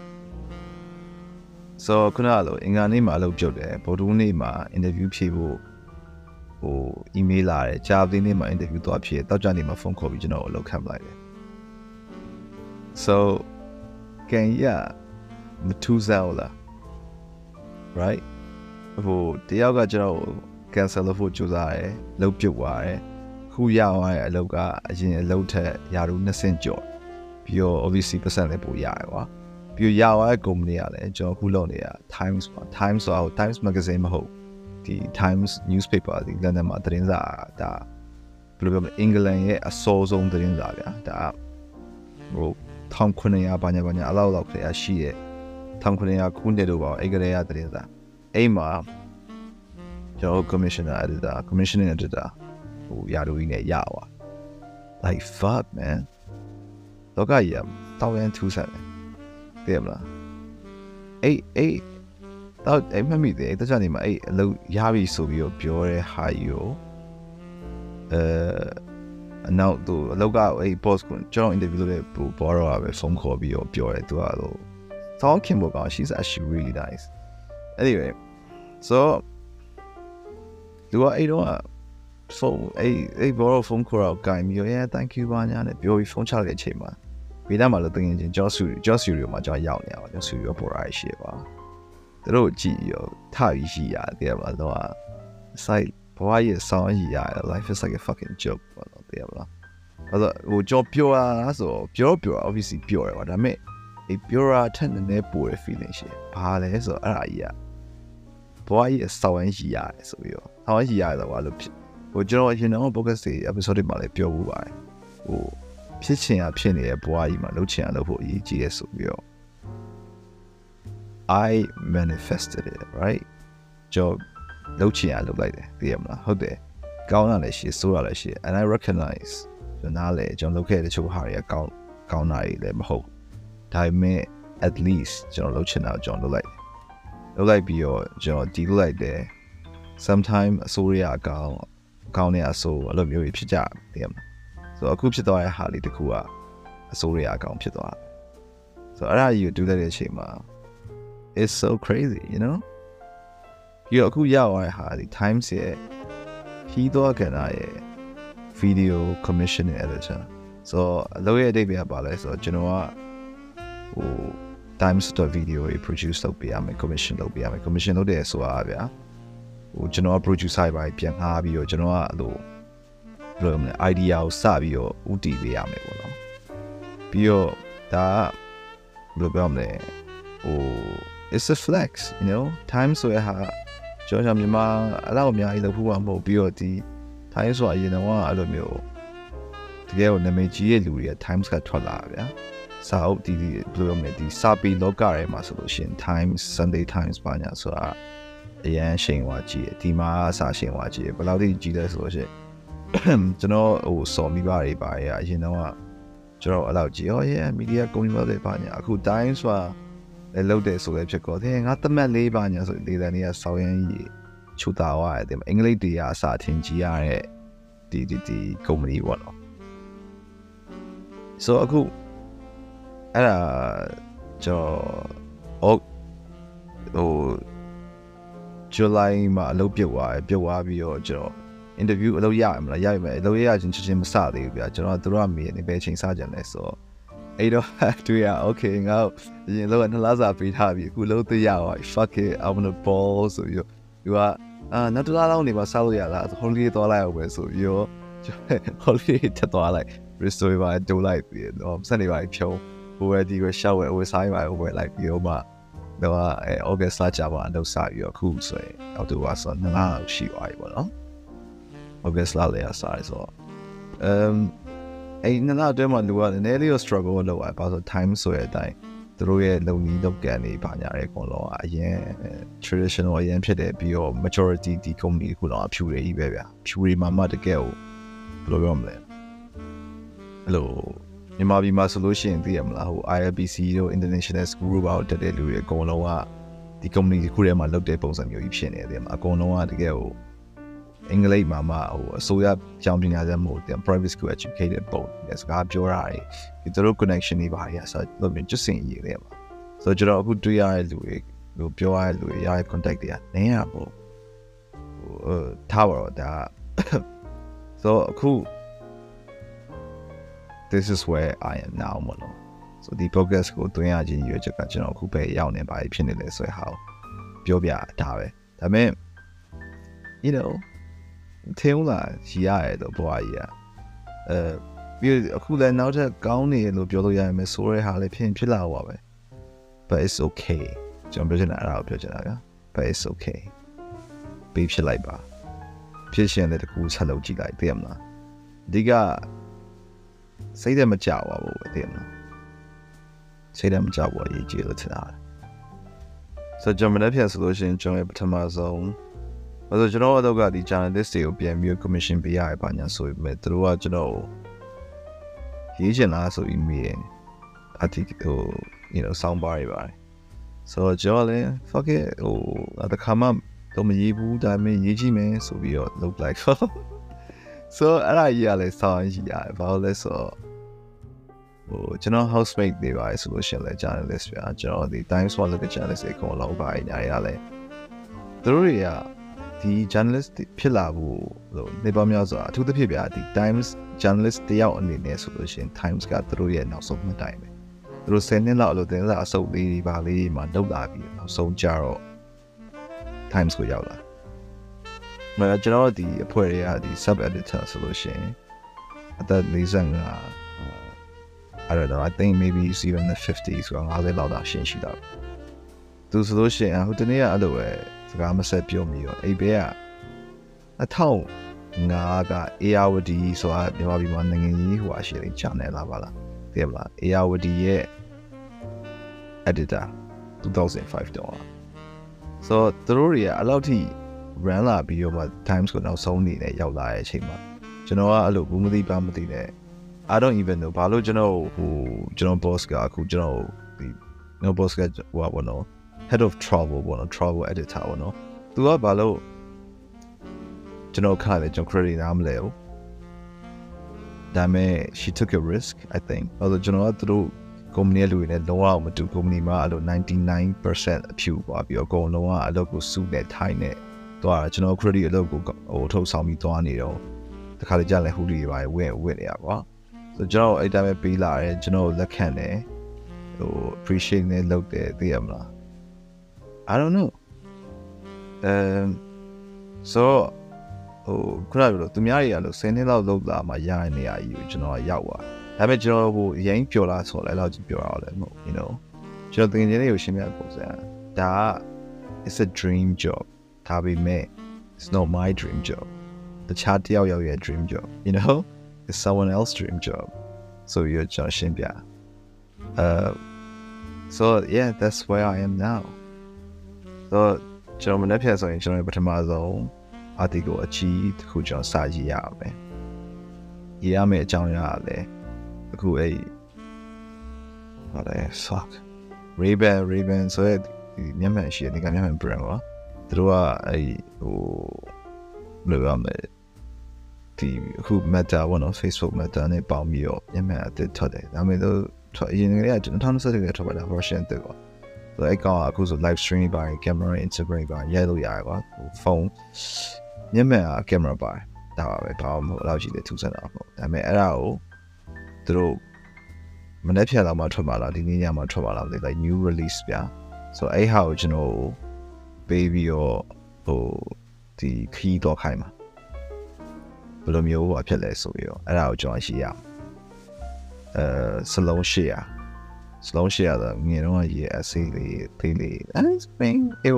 so ခုနကလိုအင်္ဂါနေ့မှာအလုပ်ပြုတ်တယ်ဗုဒ္ဓဟူးနေ့မှာ interview ဖြေဖို့ဟို email လာတယ်ကြာသပတေးနေ့မှာ interview သွားဖြေတောက်ကြနေ့မှာဖုန်းခေါ်ပြီးကျွန်တော်အလုပ်ခံပလိုက်တယ် so ကန်ရမထူးစားလား right ဟိုတယောက်ကကျွန်တော် cancel လုပ်ဖို့ကြိုးစားတယ်လုပ်ပြုတ်သွားတယ်ခုရသွားတဲ့အလုပ်ကအရင်အလုပ်ထက်ရာထူးနှစ်ဆင့်ကျော်ပြီးတော့ obviously percent လည်းပိုရတယ်ကွာပြီးရသွားတဲ့ company ကလည်းကျွန်တော်ခုလုပ်နေတာ Times ပါ Times ဆိုတော့ Times magazine မဟုတ်ဒီ Times newspaper ဒီလန်ဒန်မှာသတင်းစာဒါဘယ်လိုပြောမလဲအင်္ဂလန်ရဲ့အစောဆုံးသတင်းစာဗျာဒါဟိုထောင်ခွင့်ရဘာညာဘာညာအလောက်လောက်ခရရှိရဲ့ထောင်ခွင့်ရခုနှစ်လို့ပါအဲ့ကလေးရသတင်းစာအဲ့မှာကျွန်တော် commissioner editor commissioning editor ဟိုရာထူးကြီးနဲ့ရပါ like fuck man တော့ကရတောင်းရန်ထူးဆန်းတယ်တဲ့မလားအေးအေးတော့အဲ့မမိသေးတခြားနေမှာအဲ့အလုပ်ရပြီဆိုပြီးတော့ပြောတဲ့ဟာယူအဲအနောက်သူအလောက်ကအဲ့ boss ကိုကျွန်တော် interview လုပ်တဲ့ဘောတော့ပဲဖုန်းခေါ်ပြီးတော့ပြောတယ်သူကလို့ talking about she's actually really nice anyway so သူကအဲ့တော့ဖုန်းအဲ့အဲ့ဘောတော့ဖုန်းခေါ်တော့ကင်ပြီးတော့ yeah thank you ပါညာနဲ့ပြောပြီးဖုန်းချလိုက်တဲ့အချိန်မှာဗီဒါမှာလို့တင်ရင် job studio job studio မှာကျွန်တော်ရောက်နေရပါ job studio ပေါ်လာရှိပါသူတို့ကြည့်ရောထပြီးရှိရတယ်ပါတော့ site ဘဝရဲ့ဆောင်းရည်ရတယ် life is like a fucking joke ပေါ့နော်သိရပါလားအဲ့တော့ဟိုကျွန်တော်ပြောတာဆိုပြောပြော obviously ပြောတယ်ကွာဒါပေမဲ့ဒီပြောတာထက်နည်းနည်းပိုတဲ့ feeling ရှိဘာလဲဆိုတော့အဲ့ဒါကြီးကဘဝရဲ့ဆောင်းရည်ရတယ်ဆိုပြီးတော့ဆောင်းရည်ရတယ်ကွာလို့ဟိုကျွန်တော်ရင်တော့ podcast တွေ episode တွေမှာလည်းပြောဘူးပါတယ်ဟိုဖြစ်ချင်ရဖြစ်နေတဲ့ဘဝကြီးမှာလုပ်ချင်ရလုပ်ဖို့အရေးကြီးတယ်ဆိုပြီးတော့ I manifested it right ကျွန်တော်လုပ်ချင်ရလုပ်လိုက်တယ်သိရမလားဟုတ်တယ်ကောင်းတာလည်းရှိဆိုးတာလည်းရှိ and I recognize ကျွန်တော်လည်းကျွန်တော်လုပ်ခဲ့တဲ့ချို့ဟာတွေကကောင်းကောင်းတာတွေလည်းမဟုတ်ဒါပေမဲ့ at least ကျွန်တော်လုပ်ချင်တာကျွန်တော်လုပ်လိုက်တယ်လုပ်လိုက်ပြီးတော့ကျွန်တော်ဒီလုပ်လိုက်တယ် sometime အစိုးရအကောင်အကောင်နဲ့အစိုးအဲ့လိုမျိုးကြီးဖြစ်ကြသိရမလားဆိုတော့အခုဖြစ်သွားတဲ့ဟာလေးတစ်ခုကအစိုးရအကောင်ဖြစ်သွားဆိုတော့အဲ့ဒါကြီးကိုတူလိုက်တဲ့အချိန်မှာ it's so crazy you know ပြီးတော့အခုရောက်သွားတဲ့ဟာဒီ Times ရဲ့ခီးသွားကဏ္ဍရဲ့ video commissioning editor so လောရဲ့အတိတ်ပဲပါလဲဆိုတော့ကျွန်တော်ကဟို times video တွေ produce လုပ်ပေးရမယ် commission လုပ်ပေးရမယ် commission လုပ်တယ်ဆိုတာဗျာဟိုကျွန်တော်က producer တွေပြန်ငှားပြီးတော့ကျွန်တော်ကအဲ့လိုဘယ်လိုမလဲ idea ကိုစပြီးတော့ဥတည်ပေးရမယ်ပေါ့နော်ပြီးတော့ဒါဘယ်လိုပြောမလဲဟို it's a flex you know time ဆိုရဟာကျွန်တော်မြန်မာအဲ့လောက်အများကြီးလုပ်ဖို့မဟုတ်ပြီးတော့ဒီ time ဆိုတာအရင်တော့အဲ့လိုမျိုးတကယ်ကိုနာမည်ကြီးရဲ့လူတွေက times ကထွက်လာဗျာစာအုပ်ဒီဘယ်လိုမလဲဒီစာပေလောကထဲမှာဆိုလို့ရှိရင် times Sunday times ပါညာဆိုတာအရန်ရှိန်ဝါကြီးတယ်ဒီမှာအစာရှိန်ဝါကြီးတယ်ဘယ်လောက်ထိကြီးလဲဆိုလို့ရှိရင်ကျွန်တော်ဟိုစော်မိပါတွေပါရအရင်တော့ကျွန်တော်အဲ့လောက်ကြီးဟောရဲ့မီဒီယာကုမ္ပဏီတွေပါညာအခု time ဆိုတာလည်းလုပ်တယ်ဆိုလည်းဖြစ်ကောတဲ့ငါသမက်လေးပါညာဆိုလေတန်းလေးကစောင်းရမ်းကြီးချူတာဝါရတယ်အင်္ဂလိပ်တွေကအစာထင်ကြီးရတဲ့ဒီဒီဒီကုမ္ပဏီပေါ့နော် so အခုအဲ့ဒါကျွန်တော်ဟို July မှာအလုပ်ပြုတ်သွားတယ်ပြုတ်သွားပြီးတော့ကျွန်တော် interview အလုပ်ရရမလားရရမယ်အလုပ်ရရချင်းချင်းချင်းမစသေးဘူးဗျာကျွန်တော်တို့ကမေးနေပဲချိန်စကြတယ်ဆိုတော့အဲ့တော့တွေ့ရ okay ငါအရင်လောကနှစ်လစာပေးထားပြီအခုလုံးသိရပါ fuck it I'm gonna ball ဆိုပြီးသူကအာနောက်တစ်လားလောက်နေပါစားလို့ရလား holiday သွားလိုက်အောင်ပဲဆိုပြီးတော့ holiday တက်သွားလိုက် restore ပါဒိုးလိုက်ပြီးတော့စနေပါဖြုံးဟိုဒီကိုရှောက်ဝဲဟိုဆိုင်ပါဟိုဝဲလိုက်ပြီးတော့မှတော့အဲ August လကြာပါအလုပ်စပြီးတော့အခုဆိုရင်အောက်တိုဘာဆိုနှစ်လရှိသွားပြီပေါ့နော် August လလေးအစားဆိုတော့ um အဲ့နှစ်လအတွင်းမှာလူကနည်းနည်းလေး struggle လုပ်ရပါဆို time ဆိုတဲ့အတိုင်းသူတို့ရဲ့လုံနီးလုပ်ကန်နေပါညာတဲ့အကုန်လုံးအရင် traditional အရင်ဖြစ်တယ်ပြီးတော့ majority ဒီ company ခုတော့အဖြူတွေကြီးပဲဗျာဖြူတွေမှမှတကယ်ကိုဘယ်လိုပြောမလဲအဲ့လိုမြန်မာပြည်မှာဆိုလို့ရှိရင်သိရမလားဟို I L B C တို့ International School တို့ဘာလို့တက်တဲ့လူတွေအကုန်လုံးကဒီ company တစ်ခုထဲမှာလုပ်တဲ့ပုံစံမျိုးကြီးဖြစ်နေတယ်မှာအကုန်လုံးကတကယ်ကိုအင်္ဂလိပ်မှာမှဟိုအစိုးရကျောင်းပညာရေးမဟုတ်တဲ့ private school educated ပုံတဲ့စကားပြောတာတွေဒီတို့ connection တွေပါရဆိုတော့မြင်ကျစင်ရေးတယ်မှာဆိုတော့ကျွန်တော်အခုတွေ့ရတဲ့လူတွေဟိုပြောရတဲ့လူတွေရတဲ့ contact တွေကနည်းရပေါ့ဟိုထားပါတော့ဒါ so အခု this is where I am now မလို့ so ဒီ podcast ကိုတွင်းရခြင်းရွေးချက်ကကျွန်တော်အခုပဲရောက်နေပါဖြစ်နေလဲဆိုရဟာပြောပြတာပဲဒါပေမဲ့ you know ထင်ဦးလားရှိရတယ်တော့ဘွားကြီးอ่ะအဲပြီးအခုလည်းနောက်ထပ်ကောင်းနေလို့ပြောလို့ရမယ်ဆိုရဲဟာလည်းဖြစ်ဖြစ်လာပါပဲ but it's okay ကျွန်တော်ပြောချင်တာအဲ့ဒါကိုပြောချင်တာဗျာ but it's okay ပြီးဖြစ်လိုက်ပါဖြစ်ရှင်တဲ့တကူဆက်လုပ်ကြည့်လိုက်သိရမလားဒီကစိတ်ထဲမကြောက်ပါဘူးသိရမလားစိတ်ထဲမကြောက်ဘူးအရေးကြီးလို့ထင်တာဆိုကျွန်တော်လည်းဖြစ်ဆိုလို့ရှိရင်ကျွန်တော်ပထမဆုံးဘာလို့ကျွန်တော်တို့ကဒီ journalist တွေကိုပြန်ပြီး commission ပေးရပါညာဆိုပေမဲ့သူတို့ကကျွန်တော်ရေးချင်လားဆိုပြီးမေးတယ် article ဟို you know sound bar တွေပါတယ်ဆိုတော့ကျွန်တော်လည်း fuck it ဟိုတခါမှတော့မရေးဘူးဒါပေမဲ့ရေးကြည့်မယ်ဆိုပြီးတော့ look like so အဲ့ဒါကြီးကလည်းစောင်းရှိရတယ်ဘာလို့လဲဆိုတော့ဟိုကျွန်တော် housemate တွေပါဆိုလို့ရှိရင်လည်း journalist ပြကျွန်တော်ဒီ Times One လုပ်တဲ့ journalist တွေအကုန်လုံးပါညာရလဲသူတို့တွေကဒီ journalist ဖြစ်လာဖို့လို့နေပါများစွာအထူးသဖြင့်ဗျာဒီ Times journalist တယောက်အနေနဲ့ဆိုလို့ရှိရင် Times ကသူတို့ရဲ့နောက်ဆုံးမှတ်တိုင်ပဲသူတို့ဆယ်နှစ်လောက်လို့တင်စားအစုပ်လေးတွေပါလေးတွေမှာလောက်လာပြီးနောက်ဆုံးကြတော့ Times ကိုရောက်လာမင်းကျွန်တော်ဒီအဖွဲ့တွေကဒီ sub editor ဆိုလို့ရှိရင်အသက်၄၅ I don't know I think maybe it's even the fifties ဆိုတော့၅၀လောက်သာရှင်းရှိတာသူဆိုလို့ရှိရင်ဟိုတနေ့ကအဲ့လိုပဲစကားမဆက်ပြောမိရောအိဘေးကအထောက်ငါကအေယာဝတီဆိုတာမြန်မာပြည်မှာနိုင်ငံကြီးဟိုအရှိလေး channel လာပါလားသိရမလားအေယာဝတီရဲ့ editor two thousand fiveတော့ so သူတို့တွေကအလောက်ထိ run လာပြီးတော့မှ Times ကိုနောက်ဆုံးနေနဲ့ရောက်လာတဲ့အချိန်မှာကျွန်တော်ကအဲ့လိုဘူးမသိပါမသိနဲ့ I don't even know ဘာလို့ကျွန်တော်ဟိုကျွန်တော် boss ကအခုကျွန်တော်ဒီ no boss ကဟိုဘောနော် head of travel ဘောနော် travel editor ဘောနော်သူကဘာလို့ကျွန်တော်ခါလေကျွန်တော် credit နားမလဲဘူးဒါပေမဲ့ she took a risk I think ဘာလို့ကျွန်တော်ကသူတို့ company လူတွေနဲ့လုံးဝမတူ company မှာအဲ့လိုninety-nine percent အဖြူပါပြီးတော့အကုန်လုံးကအလုပ်ကိုစုနဲ့ထိုင်နဲ့သွားကျွန်တော် credit အလုပ်ကိုဟိုထုတ်ဆောင်ပြီးသွားနေတော့တခါလေကြာလဲဟူလီတွေပါဝဲဝဲနေရကွာဆိုကျွန်တော်အဲ့တိုင်းပဲပေးလာတယ်ကျွန်တော်လက်ခံတယ်ဟို appreciate နဲ့လုပ်တယ်သိရမလား I don't know um so ဟိုခုနကပြောလို့သူများတွေကလို့tenနှစ်လောက်လုပ်လာမှရတဲ့နေရာကြီးကိုကျွန်တော်ရောက်သွားဒါပေမဲ့ကျွန်တော်ဟိုအရင်ပြောလာဆိုလဲလောက်ကြီးပြောရအောင်လဲမဟုတ် you know ကျွန်တော်သင်ခြင်းတွေကိုရှင်းပြပုံစံဒါ it's a dream job ဒါပေမဲ့ it's not my dream job တခြားတယောက်ယောက်ရဲ့ dream job you know it's someone else's dream job so you're just ရှင်းပြ uh so yeah that's where I am now so ကျွန်တော်မနေ့ဖြတ်ဆိုရင်ကျွန်တော်ပထမဆုံးအတီကိုအချီတစ်ခုကျွန်တော်စာရေးရအောင်ပဲရေးရမယ့်အကြောင်းအရာလည်းအခုအဲ့ဟာလေ fuck Ray-Ban Ray-Ban ဆိုတဲ့ဒီမျက်မှန်ရှိတယ်ဒီကမျက်မှန် brand ပါသူတို့ကအဲ့ဟိုဘယ်လိုရမလဲဒီအခု Meta ဘောနော် Facebook Meta နဲ့ပေါင်းပြီးတော့မျက်မှန်အသစ်ထွက်တယ်ဒါပေမဲ့သူအရင်ကတည်းကtwenty twentyကထွက်ပါတာ version တစ်ပေါ့ဆိုအဲ့ကောင်အခုဆို live stream ပါ camera Instagram ပါရိုက်လို့ရတယ်ကွာဟိုဖုန်းမျက်မှန်က camera ပါဒါပါပဲဘာမှမဟုတ်တော့ရှိတယ်ထူးဆန်းတာမဟုတ်ဒါပေမဲ့အဲ့ဒါကိုသူတို့မနေ့ဖြတ်လောက်မှထွက်ပါလားဒီနေ့ညမှထွက်ပါလား like new release ပြဆိုအဲ့ဟာကိုကျွန်တော်ပေးပြီးတော့ဟိုဒီခီးတော့ခိုင်းမှာဘယ်လိုမျိုးအဖြစ်လဲဆိုပြီးတော့အဲ့ဒါကိုကျွန်တော်ရှိရအောင်အဲစလုံးရှေ့ရစလုံးရှေ့ရတော့ငယ်တော့ရေး essay လေးသေးလေး and bang it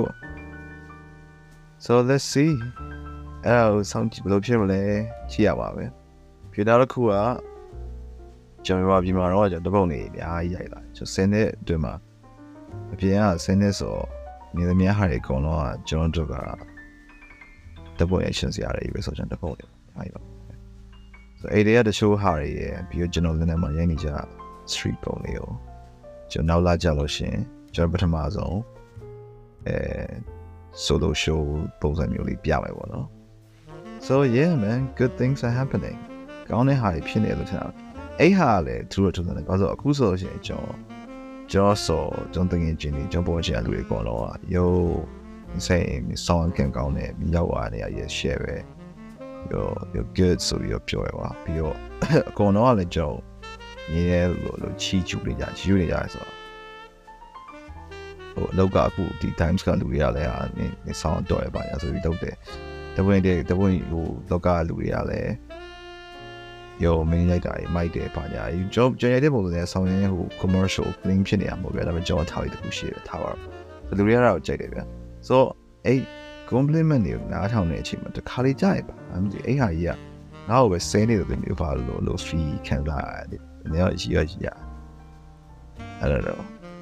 so let's see အဲ့ဒါကိုစောင့်ကြည့်ဘယ်လိုဖြစ်မလဲကြည့်ရပါပဲဖြစ်တော့တစ်ခုကကျွန်တော်ပြမှာတော့ကျွန်တော်တပုတ်နေအများကြီးရိုက်လာကျွန်တော်ဆင်းတဲ့အတွင်းမှာအပြင်ကဆင်းတဲ့ဆိုနေသမီးဟာတွေအကုန်လုံးကကျွန်တော်တို့ကတပုတ် action စရာတွေပဲဆိုကျွန်တော်တပုတ်နေအားရပါဆိုအဲ့ဒီကတချို့ဟာတွေရပြီးတော့ကျွန်တော်လည်းမှရိုက်နေကြ street ပုံလေးကိုကျွန်တော်နောက်လာကြလို့ရှင်ကျွန်တော်ပထမဆုံးအဲ solo show ပုံစံမျိုးလေးပြမယ်ပေါ့နော် so yeah man good things are happening ကောင်းတဲ့ဟာတွေဖြစ်နေလို့ထင်တာအဲ့ဟာလေသူတို့ထုံးတယ်ဘာလို့အခုဆိုရှင်ကျွန်တော်ကျွန်တော်ဆိုကျွန်တော်တကယ်ချင်းနေကျွန်တော်ပေါ်ချင်လူတွေကောတော့ယောဆိုင်ဆောင်းကန်ကောင်းတယ်ရောက်သွားနေရ share ပဲယော you're good ဆိုပြီးတော့ပြောရပါပြီးတော့အကုန်တော့လည်းကျွန်တော်နေရဲလို့လို့ချီချူနေကြချီချူနေကြဆိုတော့ဟိုအလောက်ကအခုဒီ times ကလူတွေကလည်းနေဆောင်းတော့ရပါညာဆိုပြီးလုပ်တယ်တပွင့်တဲ့တပွင့်ဟိုလောက်ကလူတွေကလည်းယောမင်းရိုက်တာမိုက်တယ်ပါညာကျွန်တော်ကျွန်တော်ရိုက်တဲ့ပုံစံနဲ့ဆောင်းရင်းဟို commercial clean ဖြစ်နေရမှာပဲဒါပေမဲ့ကျွန်တော်ထားလိုက်တခုရှိတယ်ထားပါတော့လူတွေကတော့ကြိုက်တယ်ဗျာ so အဲ့ compliment တွေနားထောင်တဲ့အချိန်မှာတခါလေးကြားရပါအမကြီးအဲ့ဟာကြီးကငါ့ကိုပဲဆဲနေတယ်မျိုးပါလို့လို့ fee ခံစားရတယ်နေရာကြီးရကြီးရအဲ့တော့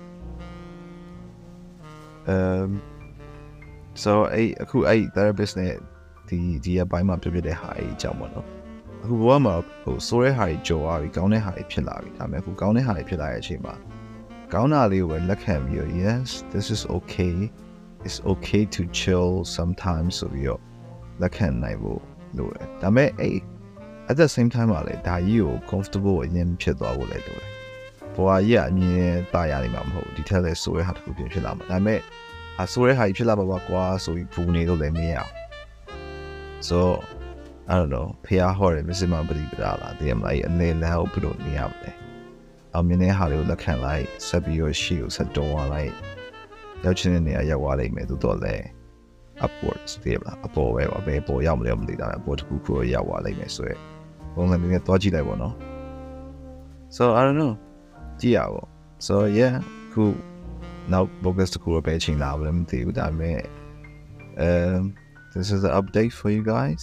um so အဲ့အခုအဲ့ therapist နဲ့ဒီဒီအပိုင်းမှာပြပြတဲ့ဟာကြီးအကြောင်းပေါ့နော်အခုဘဝမှာဟိုဆိုးတဲ့ဟာကြီးကြော်သွားပြီကောင်းတဲ့ဟာကြီးဖြစ်လာပြီဒါပေမဲ့အခုကောင်းတဲ့ဟာကြီးဖြစ်လာတဲ့အချိန်မှာကောင်းတာလေးကိုပဲလက်ခံပြီးတော့ yes this is okay it's okay to chill sometimes ဆိုပြီးတော့လက်ခံနိုင်ဖို့လိုတယ်ဒါပေမဲ့အဲ့ at the same time မှာလေဒါကြီးကို comfortable အရင်ဖြစ်သွားဖို့လည်းလိုတယ်ဘဝကြီးကအမြင်တာရနေမှာမဟုတ်ဒီထက်လည်းဆိုးတဲ့ဟာတစ်ခုဖြစ်လာမှာဒါပေမဲ့အဆိုးတဲ့ဟာကြီးဖြစ်လာပါပါကွာဆိုပြီးဘူးနေလို့လည်းမရအောင် so I don't know ဖျားဟောတယ်မစမပရိပဒါလာတကယ်မလားအနေနဲ့ဟောဘယ်လိုနေရမလဲအောင်မြင်တဲ့ဟာတွေကိုလက်ခံလိုက်ဆက်ပြီးတော့ရှေ့ကိုဆက်တွန်းသွားလိုက်ရောက်ချင်တဲ့နေရာရောက်သွားလိမ့်မယ်သို့တော့လည်း upwards တကယ်မလားအပေါ်ပဲပါပဲပေါ်ရောက်မလဲမသိတာပဲပေါ်တစ်ခုခုရောက်သွားလိမ့်မယ်ဆိုရယ်ပုံစံမျိုးနဲ့တွားကြည့်လိုက်ပေါ့နော် so I don't know ကြည့်ရပါ so yeah ခု now focus တစ်ခုပဲချိန်လာတယ်မသိဘူးဒါပေမဲ့ um this is the update for you guys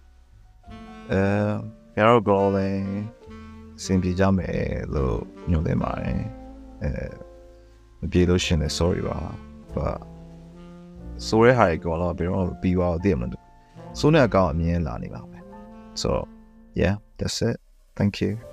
uh Carol Golden စင်ပြေကြမယ်လို့ညွှန်သင်ပါတယ်အဲမပြေလို့ရှင်လည်း sorry ပါ but ဆိုရဲဟာကောတော့ဘယ်တော့ပြီးသွားတော့သိရမလားဆိုနေအကောင်အမြင်လာနေပါပဲ so yeah that's it thank you